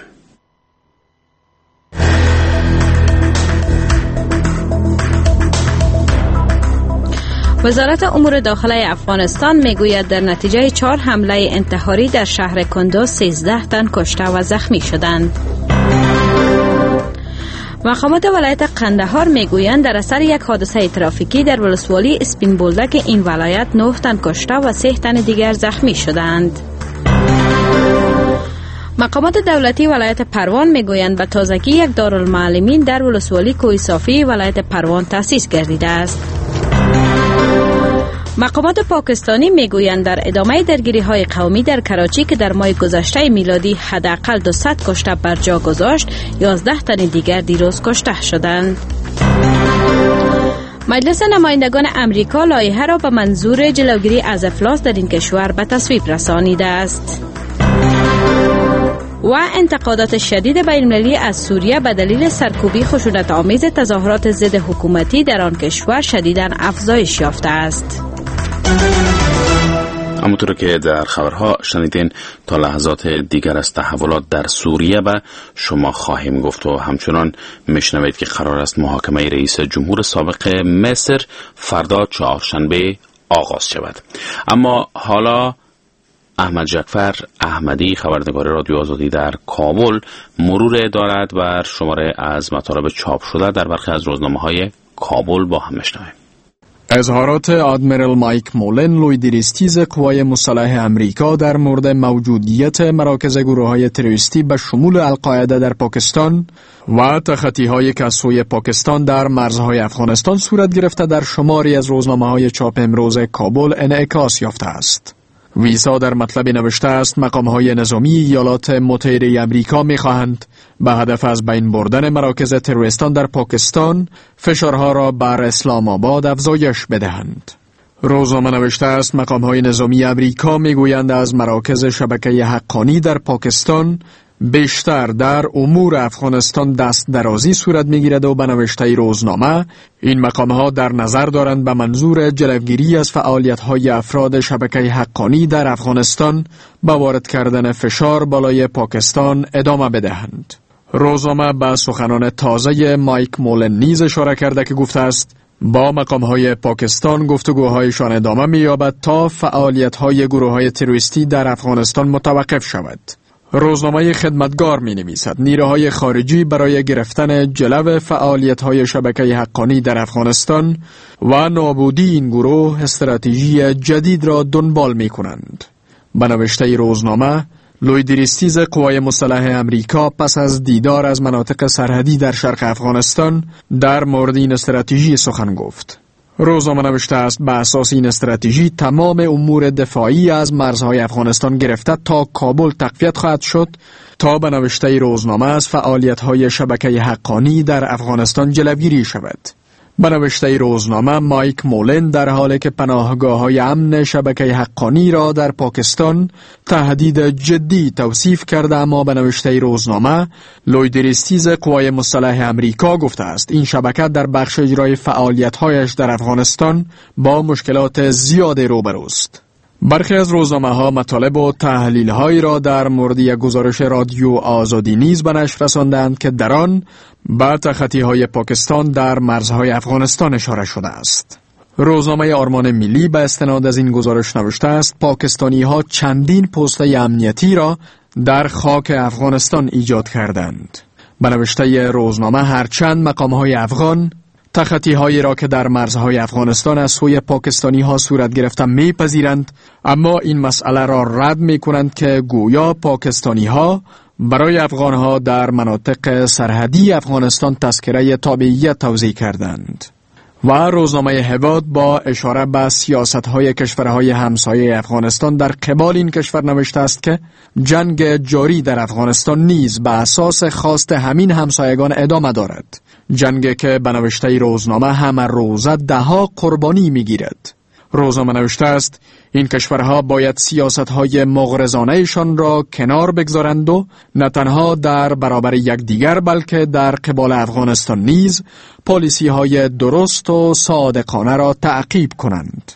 وزارت امور داخله افغانستان میگوید در نتیجه چهار حمله انتحاری در شهر کندوز سیزده تن کشته و زخمی شدند. مقامات ولایت قندهار میگویند در اثر یک حادثه ترافیکی در ولسوالی اسپین بولدک این ولایت نه تن کشته و سه تن دیگر زخمی شدند. مقامات دولتی ولایت پروان میگویند به تازگی یک دارالمعلمین در ولسوالی کوه صافی ولایت پروان تأسیس گردیده است. مقامات پاکستانی میگویند در ادامه درگیری های قومی در کراچی که در ماه گذشته میلادی حداقل دویست کشته بر جا گذاشت، یازده تن دیگر دیروز کشته شدند. مجلس نمایندگان امریکا لایحه را به منظور جلوگیری از افلاس در این کشور به تصویب رسانیده است. و انتقادات شدید بین‌المللی از سوریه به دلیل سرکوبی خشونت آمیز تظاهرات ضد حکومتی در آن کشور شدیداً افزایش یافته است. همونطور که در خبرها شنیدین تا لحظات دیگر از تحولات در سوریه به شما خواهیم گفت و همچنان میشنوید که قرار است محاکمه رئیس جمهور سابق مصر فردا چهارشنبه آغاز شود. اما حالا احمد جعفر احمدی خبرنگار رادیو آزادی در کابل مرور دارد بر شماره از مطالب چاپ شده در برخی از روزنامه‌های کابل با هم میشنویم. اظهارات آدمیرال مایک مولن لویدریستیز قوای مسلح امریکا در مورد موجودیت مراکز گروه‌های تروریستی به شمول القاعده در پاکستان و تخطی‌هایی که از سوی پاکستان در مرزهای افغانستان صورت گرفته در شماری از روزنامه‌های چاپ امروز کابل انعکاس یافته است. ویسا در مطلب نوشته است مقام‌های نظامی ایالات متحده امریکا می‌خواهند به هدف از بین بردن مراکز تروریستان در پاکستان فشارها را بر اسلام آباد افزایش بدهند. روزنامه نوشته است مقام‌های نظامی امریکا می‌گویند از مراکز شبکه حقانی در پاکستان بیشتر در امور افغانستان دست درازی صورت می‌گیرد و به نوشته روزنامه این مقام‌ها در نظر دارند به منظور جلوگیری از فعالیت‌های افراد شبکه حقانی در افغانستان به وارد کردن فشار بالای پاکستان ادامه بدهند. روزنامه به سخنان تازه مایک مولن نیز اشاره کرده که گفته است با مقام‌های پاکستان گفتگوهایشان ادامه می‌یابد تا فعالیت‌های گروه‌های تروریستی در افغانستان متوقف شود. روزنامه خدمتگار می نویسد نیروهای خارجی برای گرفتن جلو فعالیت‌های شبکه حقانی در افغانستان و نابودی این گروه استراتژی جدید را دنبال می کنند. به نوشته روزنامه لویدریستیز قوای مسلح امریکا پس از دیدار از مناطق سرحدی در شرق افغانستان در مورد این استراتژی سخن گفت. روزنامه نوشته است به اساس این استراتژی تمام امور دفاعی از مرزهای افغانستان گرفته تا کابل تقویت خواهد شد تا به نوشته روزنامه از فعالیت‌های شبکه حقانی در افغانستان جلوگیری شود. به نوشته روزنامه، مایک مولن در حالی که پناهگاه‌های امن شبکه حقانی را در پاکستان تهدید جدی توصیف کرده، اما به نوشته روزنامه لوید ریستیز قوای مسلح امریکا گفته است این شبکه در بخش اجرای فعالیت‌هایش در افغانستان با مشکلات زیادی روبروست. برخی از روزنامه‌ها مطالب و تحلیل‌هایی را در مورد یک گزارش رادیو آزادی نیز به نشر رساندند که در آن به تخطی‌های پاکستان در مرزهای افغانستان اشاره شده است. روزنامه آرمان ملی به استناد از این گزارش نوشته است پاکستانی‌ها چندین پست امنیتی را در خاک افغانستان ایجاد کردند. به نوشته روزنامه هرچند مقام‌های افغان تخطی‌هایی را که در مرزهای افغانستان از سوی پاکستانی‌ها صورت گرفته می‌پذیرند، اما این مسئله را رد می‌کنند که گویا پاکستانی‌ها برای افغان‌ها در مناطق سرحدی افغانستان تذکره تابعیت توزیع کردند. و روزنامه هواد با اشاره به سیاست‌های کشورهای همسایه افغانستان در قبال این کشور نوشته است که جنگ جاری در افغانستان نیز به اساس خواست همین همسایگان ادامه دارد. جنگ که به نوشته روزنامه همه روزه ده ها قربانی می‌گیرد. روزنامه نوشته است این کشورها باید سیاست‌های مغرضانه‌شان را کنار بگذارند و نه تنها در برابر یکدیگر بلکه در قبال افغانستان نیز پالیسی‌های درست و صادقانه را تعقیب کنند.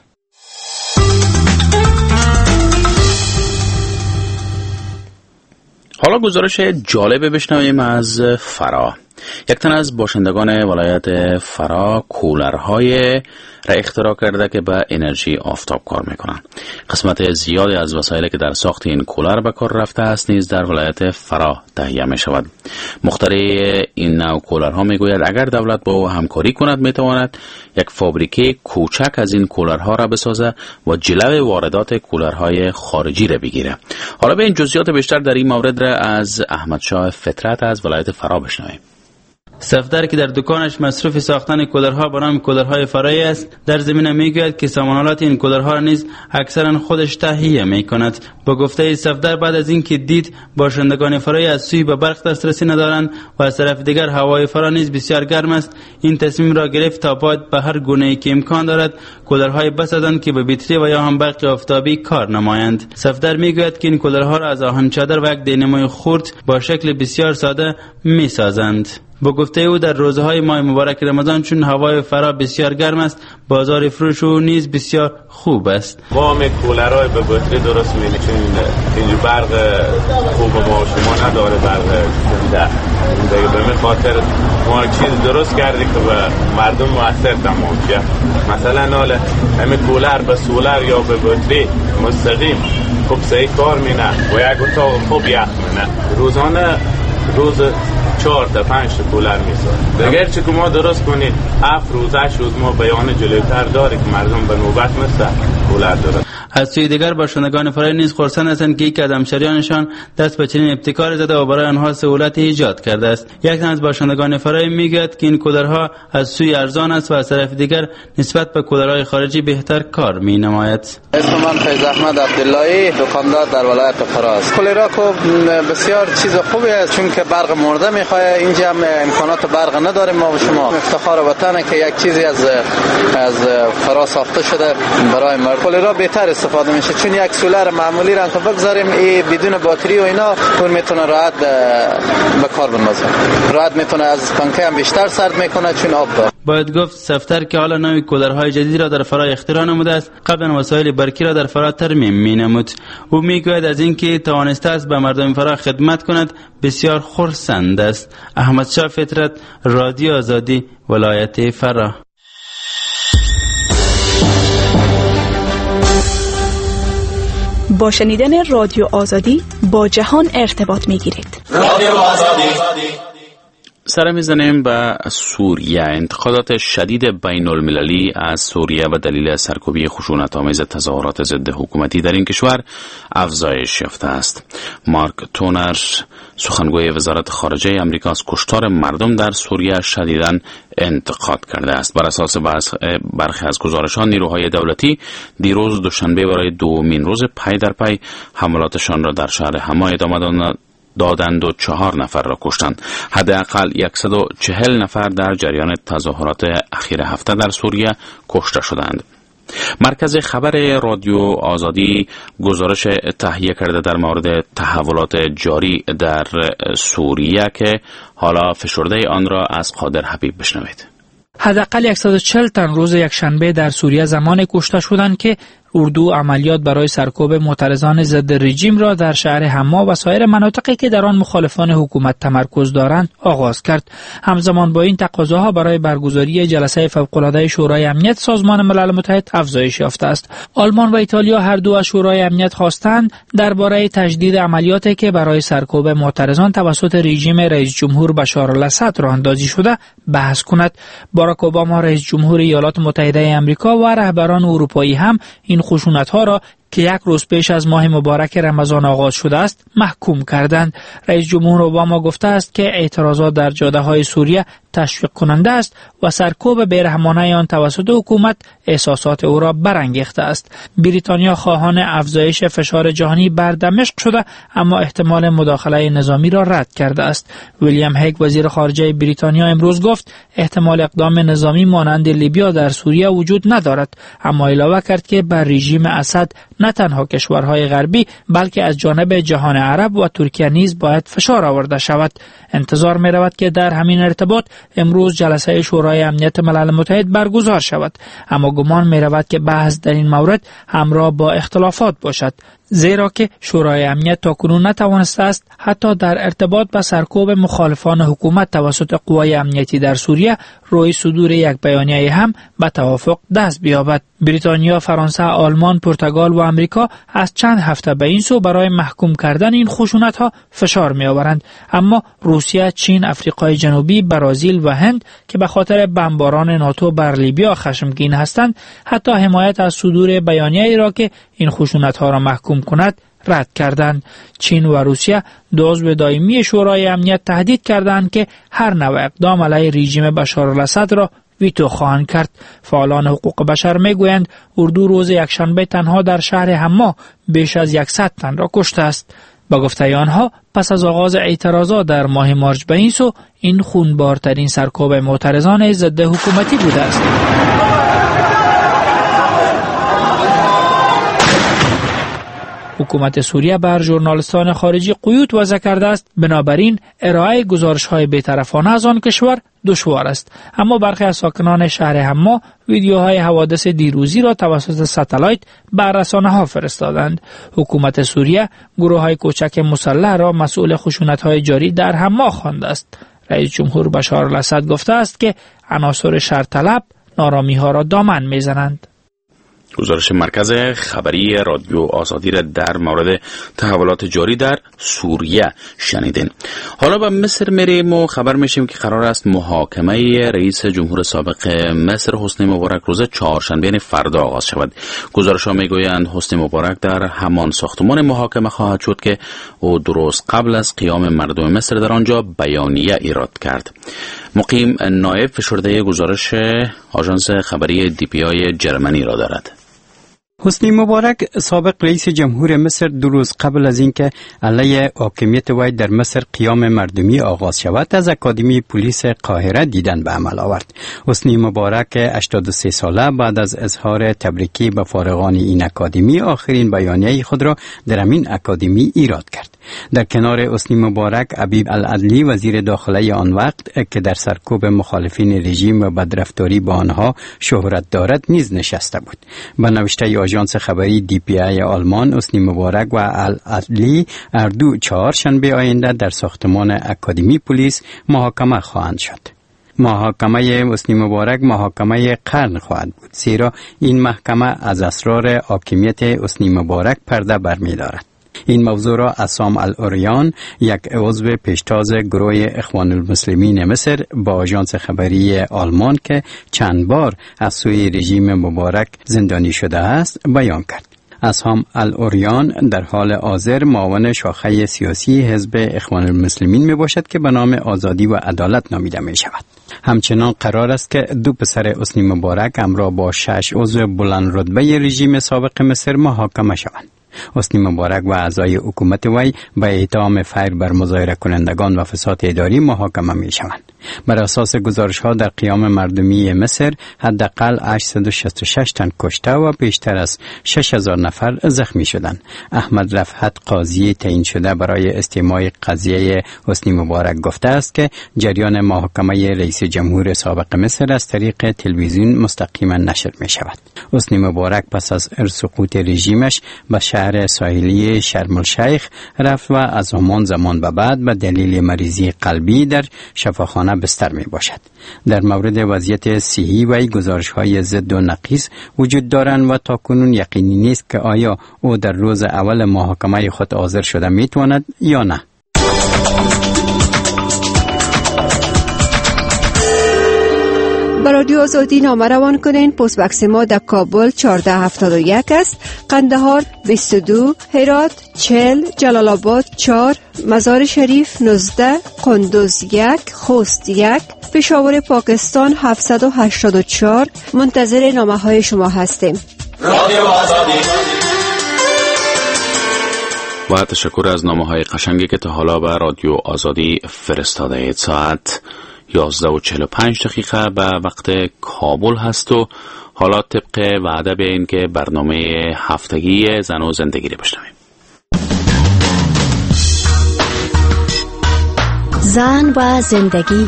حالا گزارش جالب بشنویم از فرا. یک تن از باشندگان ولایت فرا کولرهای را اختراع کرده که به انرژی آفتاب کار میکنند. قسمت زیادی از وسایلی که در ساخت این کولر به کار رفته است نیز در ولایت فرا تهیه می شود. مخترع این نوع کولرها میگوید اگر دولت با او همکاری کند میتواند یک فابریکه کوچک از این کولرها را بسازه و جلو واردات کولرهای خارجی را بگیره. حالا به این جزئیات بیشتر در این مورد را از احمد شاه فطرت از ولایت فرا بشنویم. صفدر که در دکانش مصروف ساختن کولرها به نام کولرهای فرایی است، در زمینه میگوید که سامانالات این کولرها را نیز اکثرا خودش تهیه میکند. با گفته صفدر بعد از اینکه دید باشندگان فرایی از سوی به برق دسترسی ندارند و از طرف دیگر هوای فرا نیز بسیار گرم است، این تصمیم را گرفت تا باید به هر گونه‌ای که امکان دارد کولرهای بسازند که به بطری و یا هم برق آفتابی کار نمایند. صفدر میگوید که این کولرها را از آهن چادر و یک دینموی خرد با شکل بسیار ساده میسازند. با گفته او در روزهای ماه مبارک رمضان چون هوای فرا بسیار گرم است، بازار فروش او نیز بسیار خوب است. ما هم کولرهای به بطری درست می‌کنیم چون اینجا برق خوب ما شما نداره، برق ده دیگه به این خاطر ما چیز درست کردیم که به مردم مؤثر تمام شه. مثلا حالا همین کولر به سولر یا به بطری مستقیم خوب صحیح کار مینه و یک اتاق خوب یخ مینه. روزانه روز چهار تا پنج تا کولر میسازه. اگر چه که ما درست کنید هفت روز هشت روز ما بیان جلوتر داره که مردم به نوبت مثل کولر داره. از سوی دیگر باشندگان فرای نیز خرسند هستند که یک از همشریانشان دست به چنین ابتکار زده و برای آنها سهولت ایجاد کرده است. یک تن از باشندگان فرای میگوید که این کولرها از سوی ارزان است و از طرف دیگر نسبت به کولرهای خارجی بهتر کار می‌نماید. اسم من فیض احمد عبداللهی، دکاندار در ولایت فرا است. کولرها خوب بسیار چیز خوبی است چون که برق مرده میخواد. اینجا هم امکانات برق نداریم ما و شما. افتخار وطنه که یک چیزی از از فرا ساخته شده برای ما. کولرها بهتر استفاده میشه چون یک سولر معمولی را که بگذاریم ای بدون باتری و اینا اون میتونه راحت به کار بندازه. راحت میتونه از پنکه هم بیشتر سرد میکنه چون آب داره. باید گفت صفدر که حالا نوع کولرهای جدید را در فرا اختراع نموده است، قبلا وسایل برقی را در فرا ترمیم مینمود. او میگوید از اینکه توانسته است به مردم فرا خدمت کند بسیار خرسند است. احمد شاه فطرت، رادیو آزادی، ولایت فرا. با شنیدن رادیو آزادی با جهان ارتباط میگیرید. رادیو آزادی. سر میزنیم به سوریه. انتقادات شدید بین المللی از سوریه به دلیل سرکوبی خشونت‌آمیز تظاهرات ضد حکومتی در این کشور افزایش یافته است. مارک تونر، سخنگوی وزارت خارجه امریکا، از کشتار مردم در سوریه شدیداً انتقاد کرده است. بر اساس برخی از گزارش‌ها نیروهای دولتی دیروز دوشنبه برای دومین روز پی در پی حملاتشان را در شهر حما ادامه دادند دادند و چهار نفر را کشتند. حداقل صد و چهل نفر در جریان تظاهرات اخیر هفته در سوریه کشته شدند. مرکز خبر رادیو آزادی گزارش تهیه کرده در مورد تحولات جاری در سوریه که حالا فشرده آن را از قادر حبیب بشنوید. حداقل صد و چهل تن روز یکشنبه در سوریه زمان کشته شدند که اردو عملیات برای سرکوب معترضان ضد رژیم را در شهر حما و سایر مناطقی که در آن مخالفان حکومت تمرکز دارند آغاز کرد. همزمان با این تقاضاها برای برگزاری جلسه فوق‌العاده شورای امنیت سازمان ملل متحد افزایش یافته است. آلمان و ایتالیا هر دو از شورای امنیت خواستند درباره تجدید عملیاتی که برای سرکوب معترضان توسط رژیم رئیس جمهور بشار الاسد راه اندازی شده بحث کند. باراک اوباما رئیس جمهور ایالات متحده آمریکا و رهبران اروپایی هم این خشونت‌ها را که یک روز پیش از ماه مبارک رمضان آغاز شده است محکوم کردند. رئیس جمهور اوباما گفته است که اعتراضات در جاده‌های سوریه تشویق کننده است و سرکوب بیرحمانه آن توسط حکومت احساسات او را برانگیخته است. بریتانیا خواهان افزایش فشار جهانی بر دمشق شده اما احتمال مداخله نظامی را رد کرده است. ویلیام هیگ وزیر خارجه بریتانیا امروز گفت احتمال اقدام نظامی مانند لیبیا در سوریه وجود ندارد، اما علاوه کرد که بر رژیم اسد نه تنها کشورهای غربی بلکه از جانب جهان عرب و ترکیه نیز باید فشار آورده شود. انتظار می رود که در همین ارتباط امروز جلسه شورای امنیت ملل متحد برگزار شود، اما گمان می رود که بحث در این مورد همراه با اختلافات باشد، زیرا که شورای امنیت تاکنون نتوانسته است حتی در ارتباط با سرکوب مخالفان حکومت توسط قوای امنیتی در سوریه روی صدور یک بیانیه هم به توافق دست بیابد. بریتانیا، فرانسه، آلمان، پرتغال و آمریکا از چند هفته به این سو برای محکوم کردن این خشونت‌ها فشار می‌آورند، اما روسیه، چین، آفریقای جنوبی، برزیل و هند که به خاطر بمباران ناتو بر لیبیا خشمگین هستند، حتی حمایت از صدور بیانیه‌ای را که این خشونت‌ها را محکوم کند رد کردند. چین و روسیه دو عضو دائمی شورای امنیت تهدید کردند که هر نوع اقدام علیه رژیم بشار الاسد را ویتو خواهند کرد. فعالان حقوق بشر میگویند اردو روز یکشنبه تنها در شهر حما بیش از صد تن را کشته است. با گفته آنها پس از آغاز اعتراضات در ماه مارچ به این سو این خونبارترین سرکوب معترضان ضد حکومتی بوده است. حکومت سوریه بر ژورنالیستان خارجی قیود وضع کرده است، بنابراین ارائه گزارش‌های بی‌طرفانه از آن کشور دشوار است. اما برخی از ساکنان شهر حما ویدیوهای حوادث دیروزی را توسط ستلایت بر رسانه‌ها فرستادند. حکومت سوریه گروه‌های کوچک مسلح را مسئول خشونت‌های جاری در حما خوانده است. رئیس جمهور بشار الاسد گفته است که عناصر شرطلب نارامی‌ها را دامن می‌زنند. گزارش مرکز خبری رادیو آزادی را در مورد تحولات جاری در سوریه شنیدین. حالا به مصر میریم و خبر میشیم که قرار است محاکمه رئیس جمهور سابق مصر حسنی مبارک روز چهارشنبه فردا آغاز شود. گزارش‌ها میگویند حسنی مبارک در همان ساختمان محاکمه خواهد شد که او درست قبل از قیام مردم مصر در آنجا بیانیه ایراد کرد. مقیم نایب فشرده گزارش آژانس خبری دی پی آی جرمنی را دارد. حسنی مبارک سابق رئیس جمهور مصر دو روز قبل از اینکه علیه حاکمیت وی در مصر قیام مردمی آغاز شود از اکادمی پلیس قاهره دیدن به عمل آورد. حسنی مبارک هشتاد و سه ساله بعد از اظهار تبریکی به فارغان این اکادمی آخرین بیانیه خود را در همین اکادمی ایراد کرد. در کنار حسنی مبارک حبیب العدلی وزیر داخله آن وقت که در سرکوب مخالفین رژیم و بدرفتاری با آنها شهرت دارد نیز نشسته بود. به نوشته آژانس خبری دی پی آی آلمان، حسنی مبارک و العدلی هر دو چهارشنبه آینده در ساختمان اکادمی پلیس محاکمه خواهند شد. محاکمه حسنی مبارک محاکمه قرن خواهد بود، زیرا این محکمه از اسرار حاکمیت حسنی مبارک پرده برمی‌دارد. این موضوع را عصام الاوریان، یک عضو پیشتاز گروه اخوان المسلمین مصر با آژانس خبری آلمان که چند بار از سوی رژیم مبارک زندانی شده است بیان کرد. عصام الاوریان در حال حاضر معاون شاخه سیاسی حزب اخوان المسلمین می باشد که به نام آزادی و عدالت نامیده می شود. همچنان قرار است که دو پسر حسنی مبارک همراه با شش عضو بلند رتبه رژیم سابق مصر محاکمه شوند. حسنی مبارک و اعضای حکومت وی به اتهام فیر بر مظاهره کنندگان و فساد اداری محاکمه می شوند. بر اساس گزارش ها در قیام مردمی مصر حداقل هشتصد و شصت و شش تن کشته و بیشتر از شش هزار نفر زخمی شدند. احمد رفعت قاضی تعیین شده برای استماع قضیه حسنی مبارک گفته است که جریان محاکمه رئیس جمهور سابق مصر از طریق تلویزیون مستقیما نشر می شود. حسنی مبارک پس از سقوط رژیمش به شهر ساحلی شرم الشیخ رفت و از همان زمان به بعد به دلیل مریضی قلبی در شفاخانه بستر می باشد. در مورد وضعیت صحی وی گزارش های ضد و نقیض وجود دارند و تاکنون یقینی نیست که آیا او در روز اول محاکمه خود حاضر شده می تواند یا نه. با رادیو آزادی نامه روان کنین. پست بکس ما در کابل چهارده هفتاد و یک است، قندهار بیست و دو، هرات چهل، جلال آباد چهار، مزار شریف نوزده، قندوز یک، خوست یک، پشاور پاکستان هفتصد و هشتاد و چهار. منتظر نامه های شما هستیم. رادیو آزادی. با تشکر از نامه های قشنگی که تا حالا به رادیو آزادی فرستاده اید. ساعت یازده و چهل و پنج دقیقه به وقت کابل هست و حالا طبق وعده بیاییم که برنامه هفتگی زن و زندگی رو بشنویم. زن و زندگی.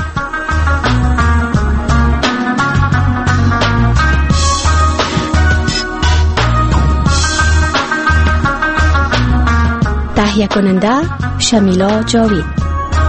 تهیه کننده شمیلا جاوید.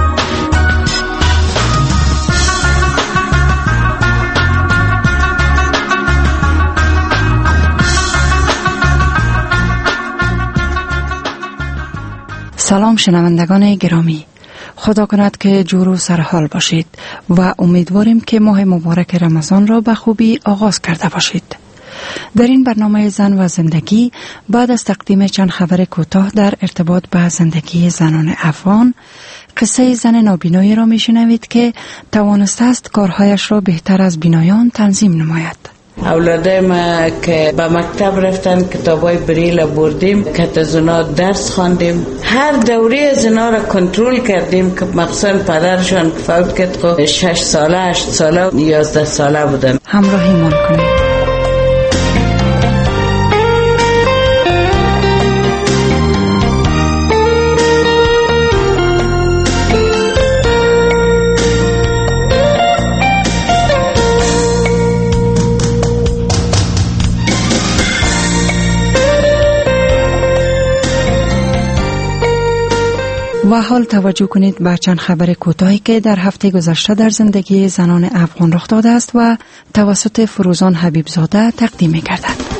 سلام شنوندگان گرامی، خدا کند که جور و سرحال باشید و امیدواریم که ماه مبارک رمضان را به خوبی آغاز کرده باشید. در این برنامه زن و زندگی بعد از تقدیم چند خبر کوتاه در ارتباط به زندگی زنان افغان، قصه زن نابینایی را میشنوید که توانسته است کارهایش را بهتر از بینایان تنظیم نماید. اولادای ما که به مکتب رفتن کتابای بریل بردیم، که زنا درس خواندیم، هر دوره زنا را کنترل کردیم که مخصوصا پدرشان فوت کرد، شش ساله، هشت ساله، یازده ساله بودن. همراهی من کنید. و حال توجه کنید به چند خبر کوتاهی که در هفته گذشته در زندگی زنان افغان رخ داده است و توسط فروزان حبیبزاده تقدیم می گردد.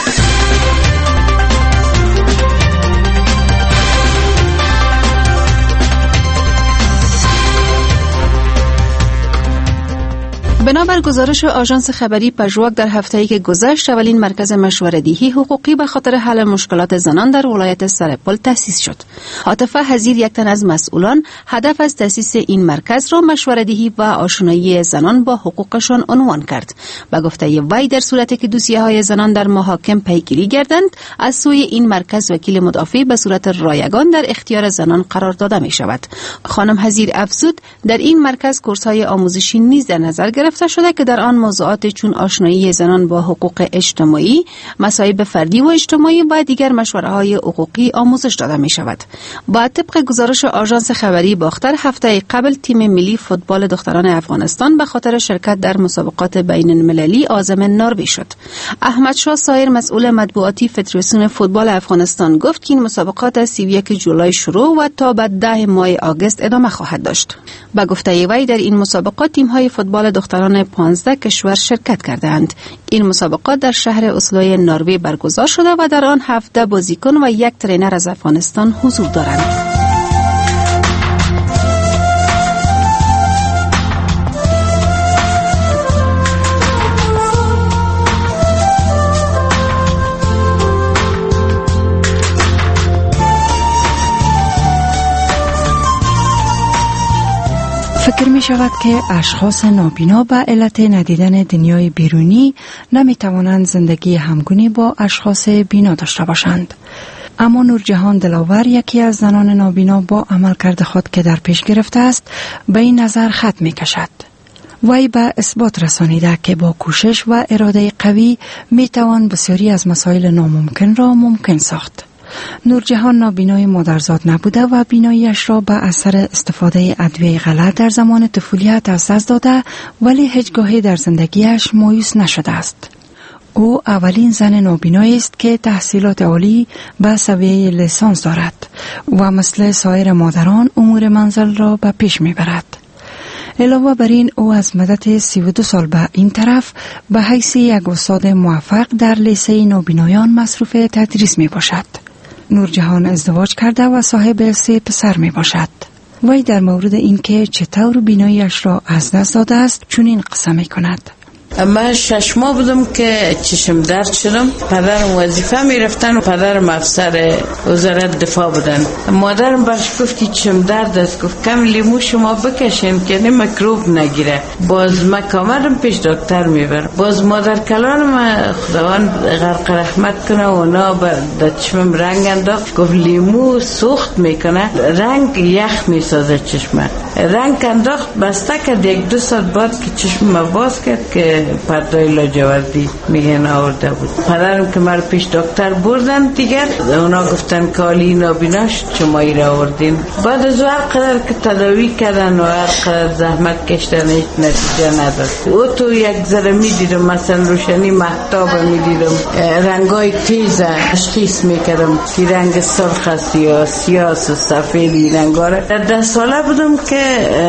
بنابر گزارش آژانس خبری پژواک در هفته‌ای که گذشت، اولین مرکز مشوره‌دهی حقوقی به خاطر حل مشکلات زنان در ولایت سرپل تأسیس شد. عاطفه حزیر، یک تن از مسئولان، هدف از تأسیس این مرکز را مشوره‌دهی و آشنایی زنان با حقوقشان عنوان کرد. به گفته وی، در صورتی که دوسیه‌های زنان در محاکم پیگیری گردند، از سوی این مرکز وکیل مدافع به صورت رایگان در اختیار زنان قرار داده می شود. خانم حزیر افزود، در این مرکز کورس‌های آموزشی نیز در نظر گرفته شده که در آن موضوعات چون آشنایی زنان با حقوق اجتماعی، مصائب فردی و اجتماعی و دیگر مشوره‌های حقوقی آموزش داده می شود. با طبق گزارش آژانس خبری باختر، هفته قبل تیم ملی فوتبال دختران افغانستان به خاطر شرکت در مسابقات بین المللی عازم نروژ شد. احمد شاه صایر، مسئول مطبوعاتی فدراسیون فوتبال افغانستان، گفت که این مسابقات از سی و یک جولای شروع و تا به ده ماه آگوست ادامه خواهد داشت. با گفته وی، در این مسابقات تیم‌های فوتبال دختران پانزده کشور شرکت کردند. این مسابقات در شهر اسلوی نروژ برگزار شده و در آن هفده بازیکن و یک ترینر از افغانستان حضور دارند. فکر می شود که اشخاص نابینا به علت ندیدن دنیای بیرونی نمی توانند زندگی همگونی با اشخاص بینا داشته باشند. اما نورجهان دلاور یکی از زنان نابینا با عملکرد خود که در پیش گرفته است به این نظر خط می کشد. وی به اثبات رسانیده که با کوشش و اراده قوی می توان بسیاری از مسائل ناممکن را ممکن ساخت. نورجهان نابینای مادرزاد نبوده و بیناییش را به اثر استفاده ادویه غلط در زمان طفولیت از دست داده، ولی هیچگاهی در زندگیش مایوس نشده است. او اولین زن نابینایی است که تحصیلات عالی به سویه لیسانس دارد و مثل سایر مادران امور منزل را به پیش می برد. علاوه بر این او از مدت سی و دو سال به این طرف به حیث یک استاد موفق در لیسه نابینایان مصروف تدریس می باشد. نورجهان ازدواج کرده و صاحب سه پسر می باشد. وی در مورد اینکه چطور بیناییش را از دست داده است چنین قصه می کند. من شش ماه بودم که چشم درد شدم. پدرم وظیفه می رفتن و پدرم افسر وزارت دفاع بودن. مادرم برش گفت که چشم درد است، گفت کم لیمو شما بکشین که نه میکروب نگیره. باز من کامرم پیش دکتر میبرم. باز مادر کلانم خداوند غرق رحمت کنه و اونا در چشمم رنگ انداخت، گفت لیمو سوخت میکنه، رنگ یخ میسازه چشمه. رنگ انداخت بسته کرد. یک دو ساعت بعد که چشمم باز کرد که پردای لاجوردی میگن آورده بود. پدرم که مرا پیش دکتر بردن دیگر، اونا گفتن که حالی نابیناش شما ای را آوردین. بعد از هر قدر که تداوی کردن و هر قدر زحمت کشتن هیچ نتیجه نداد. او تو یک ذره میدیدم، مثلا روشنی مهتاب میدیدم، رنگای تیز تشخیص میکردم که رنگ سرخ است یا سیاه و سفیدی رنگا را. در ده ساله بودم که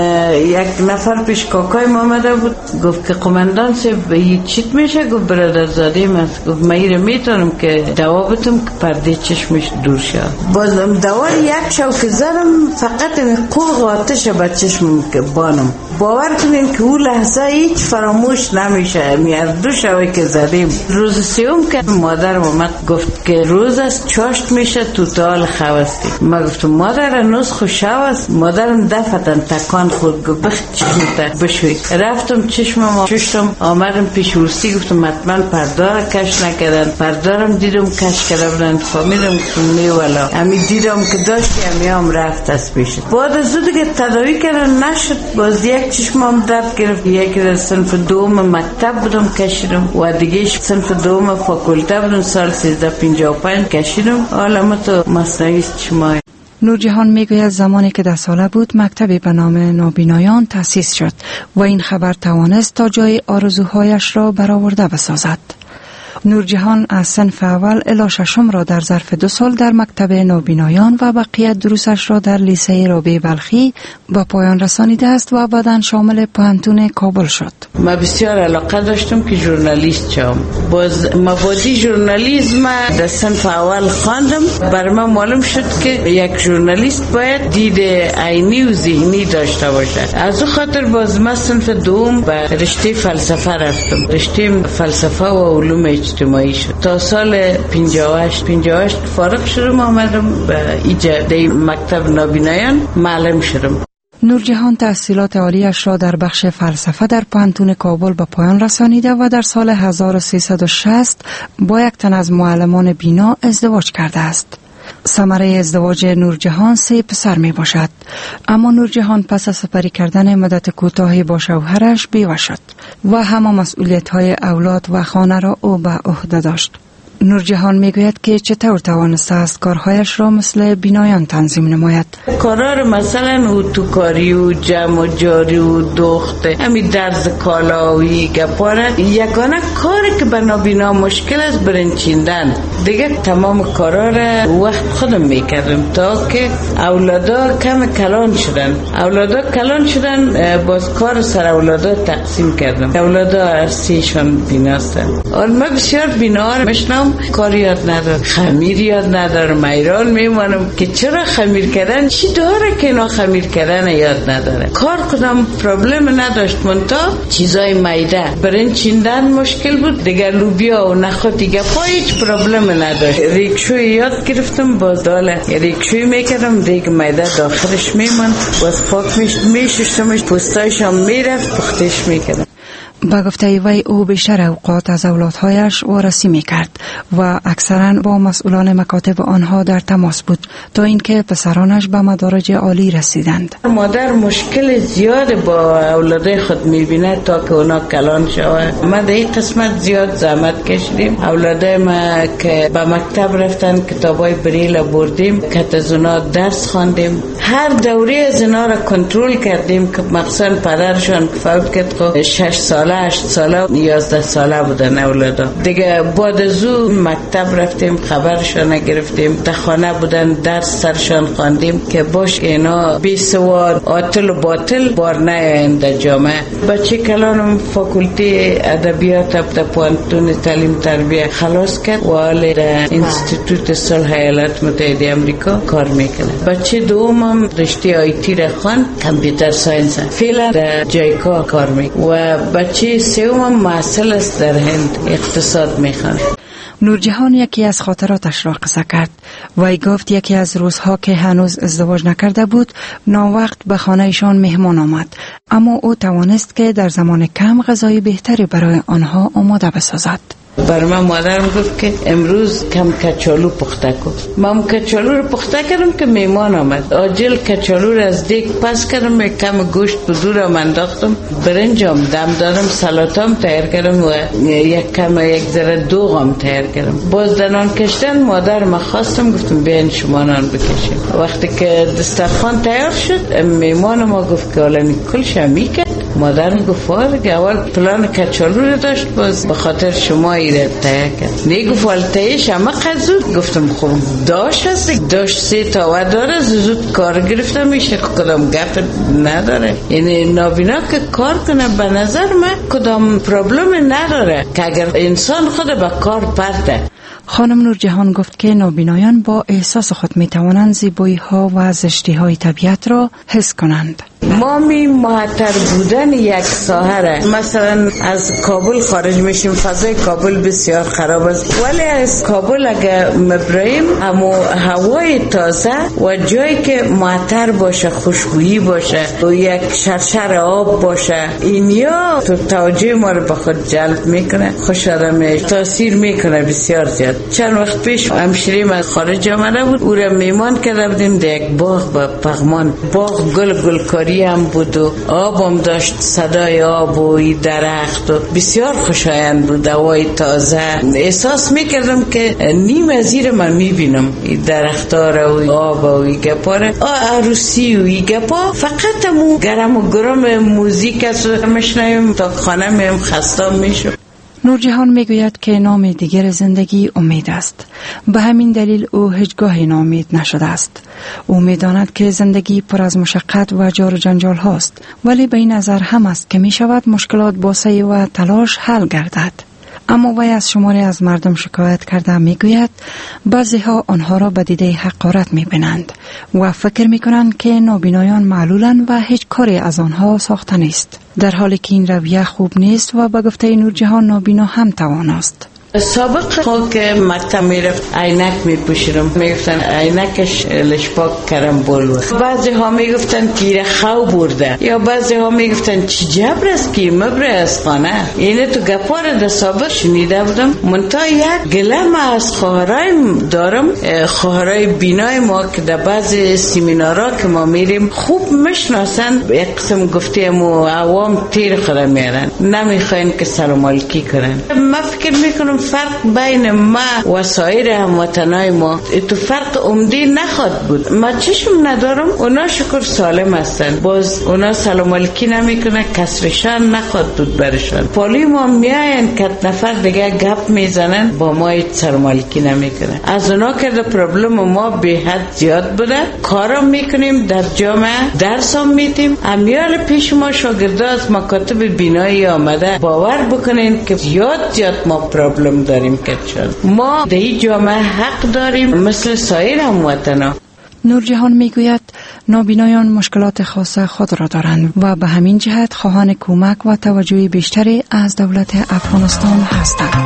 یک نفر پیش کاکای ما آمده بود، گفت که قماندان به این چیت میشه؟ گفت برادرزاده من. گفت من ایره میتونم که دوا بتم که پرده چشمش دور شد. بازم دوا یک شو که زدم فقط این قوق آتش به چشمم که بانم. باور کنین که اون لحظه هیچ فراموش نمیشه. میاد دو شوی که زدیم. روز سیوم که مادرم اومد گفت که روز از چاشت میشه توتال خواستی. ما گفتم مادر نوز خوش است. مادرم دفتن تکان خود گفت بخت چشمت بشوی. رفتم چشمم چشتم آمدم پیش ورسی، گفتم حتما پردار کش نکردن. پردارم دیدم کش کرده بودن. فامیلم گفتم میوالا همی دیدم که داشتی همی هم رفت از پیشت. بعد از دو دیگه تداوی کردن نشد. باز یک چشمم درد گرفت. یکی در صنف دوم مکتب بودم کشیدم و دیگه صنف دوم فاکولته بودم سال سیزده پنجاه و پنج کشیدم. حالا ما تو مصنوی چشمای. نورجهان میگوید زمانی که ده ساله بود مکتبی به نام نابینایان تأسیس شد و این خبر توانست تا جای آرزوهایش را برآورده بسازد. نورجهان از صنف اول الی ششم را در ظرف دو سال در مکتب نابینایان و بقیه دروسش را در لیسه رابعه بلخی به پایان رسانیده است و بعداً شامل پوهنتون کابل شد. من بسیار علاقه داشتم که ژورنالیست شوم. باز مبادی ژورنالیسم در صنف اول خواندم. بر من معلوم شد که یک ژورنالیست باید دید عینی و ذهنی داشته باشد. از اون خاطر باز من صنف دوم به رشته فلسفه رفتم. رشته فلسفه و علوم اجتماعی شد. تا سال پنجاه و هشت پنجاه و هشت فارغ شدم آمدم به اینجا مکتب نابینایان معلم شدم. نورجهان تحصیلات عالیش را در بخش فلسفه در پوهنتون کابل به پایان رسانیده و در سال هزار و سیصد و شصت با یک تن از معلمان بینا ازدواج کرده است. ثمره ازدواج نورجهان سه پسر می باشد، اما نورجهان پس از سپری کردن مدت کوتاهی با شوهرش بیوه شد و همه مسئولیت های اولاد و خانه را او به عهده داشت. نورجهان میگوید که چطور توانسته است کارهایش را مثل بینایان تنظیم نماید. کارا مثلا او تو کاری و جمع و جاری و دوخت همین درز کالاوی گپاره یگانه کاری که به نابینا مشکل است برنچیندن. دیگه تمام کارا را وقت خودم میکردم تا که اولادا کم کلان شدن. اولادا کلان شدن باز کار سر اولادا تقسیم کردم. اولادا ارسیشان بیناستن. آن من بسیار بینا مشنم کار یاد ندارم، خمیر یاد ندارم. ایران میمانم که چرا خمیر کردن چی داره که اینا خمیر کردن یاد نداره. کار کنم پرابلم نداشت، منتها چیزای میده برنج چیندن مشکل بود. دیگر لوبیا و نخود دیگه پا هیچ پرابلم نداشت. ریکشوی یاد گرفتم باز داله ریکشوی میکردم دیگه میده داخلش میمان باز پاک میشتمش پوستایشم میرفت پختش میکردم. به گفته وی او بیشتر اوقات از اولادهایش وارسی می کرد و اکثرا با مسئولان مکاتب آنها در تماس بود تا اینکه پسرانش به مدارج عالی رسیدند. مادر مشکل زیاد با اولاد خود می بینه تا که اونا کلان شود. ما در این قسمت زیاد زحمت کشیدیم. اولادای ما که به مکتب رفتن کتابای بریل بردیم، که از اونا درس خواندیم. هر دوره از اونا را کنترل کردیم که مخصوصا پدرشان فوت کرد، شش ساله هشت ساله یازده ساله بودن اولادا دیگه. بعد از او مکتب رفتیم، خبرشان گرفتیم، در خانه بودن درس سرشان خواندیم که باش اینا بی سواد عاطل و باطل بار نیایند در جامعه. بچه کلانم فاکولتی ادبیات در پوانتون تعلیم تربیه خلاص کرد و حالا در انستیتوت صلح ایالات متحده امریکا کار میکنه. بچه دومم رشته آیتی را خواند، کامپیوتر ساینس، فعلا در جایکا کار میکنه. و بچه سومم محصل است در هند، اقتصاد میخوانه. نورجهان یکی از خاطراتش را قصه کرد. وی گفت یکی از روزها که هنوز ازدواج نکرده بود، ناوقت به خانه ایشان مهمان آمد، اما او توانست که در زمان کم غذای بهتری برای آنها آماده بسازد. بر من مادرم گفت که امروز کم کچالو پخته کن. من کچالو رو پخته کردم که میمان آمد. آجل کچالو رو از دیگ پس کردم، کم گوشت بدور رو انداختم، برنجام دم دادم، سلاتام تیار کردم و یک کم یک ذره دوغم تیار کردم. باز دنان کشتن مادر ما خواستم، گفتم بیاین شما نان بکشیم. وقتی که دسترخوان تیار شد، میمان ما گفت که حالا کل شمی کرد. مادرم گفت که اول پلان کچالو رو داشت، باز به خاطر شما ایره تیار کرد. نیگو فالتایش همه قضود. گفتم خب داشت هست، داشت سه تاوه داره، زود کار گرفتم میشه، کدام گپ نداره. یعنی نابینا که کار کنه به نظر من کدام پرابلم نداره که اگر انسان خود به کار پرته. خانم نورجهان گفت که نابینایان با احساس خود می توانند زیبایی ها و زشتی های طبیعت را حس کنند. ما می معطر بودن یک ساحره، مثلا از کابل خارج میشیم، فضای کابل بسیار خراب است، ولی از کابل اگر مبرایم همو هوای تازه و جایی که معطر باشه، خوشبویی باشه و یک شرشر آب باشه، اینیا تو توجه ما رو به خود جلب میکنه، خوش آدم تاثیر میکنه بسیار زیاد. چند وقت پیش همشیریم از خارج آمده بود، او را میمان کرده بودیم در یک باغ با پغمان، باغ گل گلکاری هم بود و آب هم داشت، صدای آب و ای درخت و بسیار خوشایند بود، هوای تازه. احساس میکردم که نیم از این من میبینم، این درختار و آب و ای گپاره عروسی و ای گپا. فقط همون گرم و گرم موزیک است و مشنویم تا خانه میم خسته میشم. نورجهان میگوید که نام دیگر زندگی امید است. به همین دلیل او هیچگاه ناامید نشده است. او میداند که زندگی پر از مشقت و جار و جنجال هاست، ولی به این نظر هم است که می شود مشکلات با سعی و تلاش حل گردد. اما وی از شماری از مردم شکایت کرده میگوید بعضی ها آنها را به دیده حقارت میبینند و فکر میکنند که نابینایان معلولند و هیچ کاری از آنها ساخته نیست، در حالی که این رویه خوب نیست و به گفته نورجهان نابینا هم تواناست. سابق خود که مکتب میرفت عینک میپوشیدم، میگفتن عینکش لشپاک کرم بولو. بعضی ها میگفتن که خو برده، یا بعضی ها میگفتن چی جبر است که مبره از خانه. اینه تو گپار در سابق شنیده بودم. منتها یک گلم از خواهرای دارم، خواهرای بینای ما که در بعضی سیمینارها که ما میریم خوب مشناسن، یک قسم گفتیم و عوام تیر خدا میارن، نمیخواین که سلام علیکی کنن. من فکر میکنم فرق بین ما و سایر هموطنای ما تو فرق عمدی نخواد بود. ما چشم ندارم، اونا شکر سالم هستن، باز اونا سلام علیکی نمیکنه، کسرشان نخواد بود برشان. پالی ما میاین که نفر دیگه گپ میزنن، با ما هیچ سلام علیکی نمیکنه. از اونا که پرابلم ما به حد زیاد بوده، کارم میکنیم در جامعه، درسم میدیم. امیال پیش ما شاگردا از مکاتب بینایی آمده، باور بکنین که زیاد زیاد ما پرابلم داریم که چون ما در این جامعه حق داریم مثل سایر هموطنا. نورجهان میگوید نابینایان مشکلات خاص خود را دارند و به همین جهت خواهان کمک و توجه بیشتری از دولت افغانستان هستند.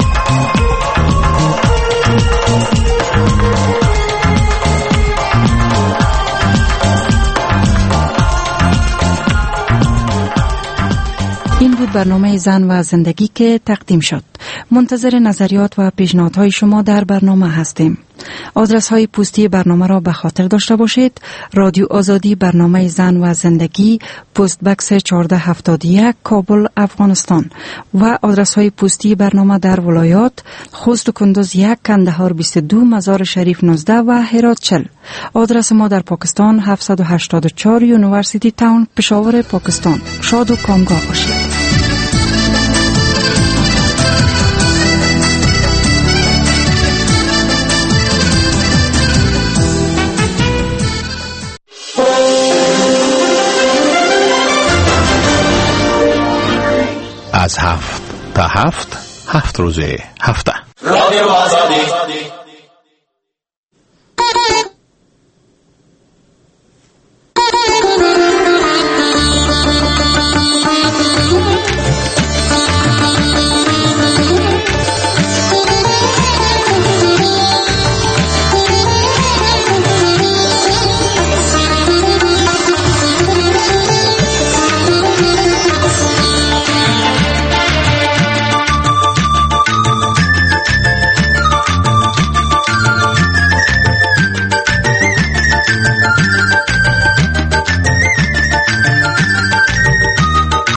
این بود برنامه زن و زندگی که تقدیم شد. منتظر نظریات و پیشنهادهای شما در برنامه هستیم. آدرس های پستی برنامه را به خاطر داشته باشید: رادیو آزادی، برنامه زن و زندگی، پست بکس چهارده هفتاد و یک، کابل، افغانستان. و آدرس های پستی برنامه در ولایات: خوست و کندوز یک، کندهار بیست و دو، مزار شریف نوزده و هرات چهل. آدرس ما در پاکستان: هفتصد و هشتاد و چهار یونیورسیتی تاون، پشاور، پاکستان. شاد و کامگاه باشید. از هفت تا هفت، هفت روزه هفته. رادیو آزادی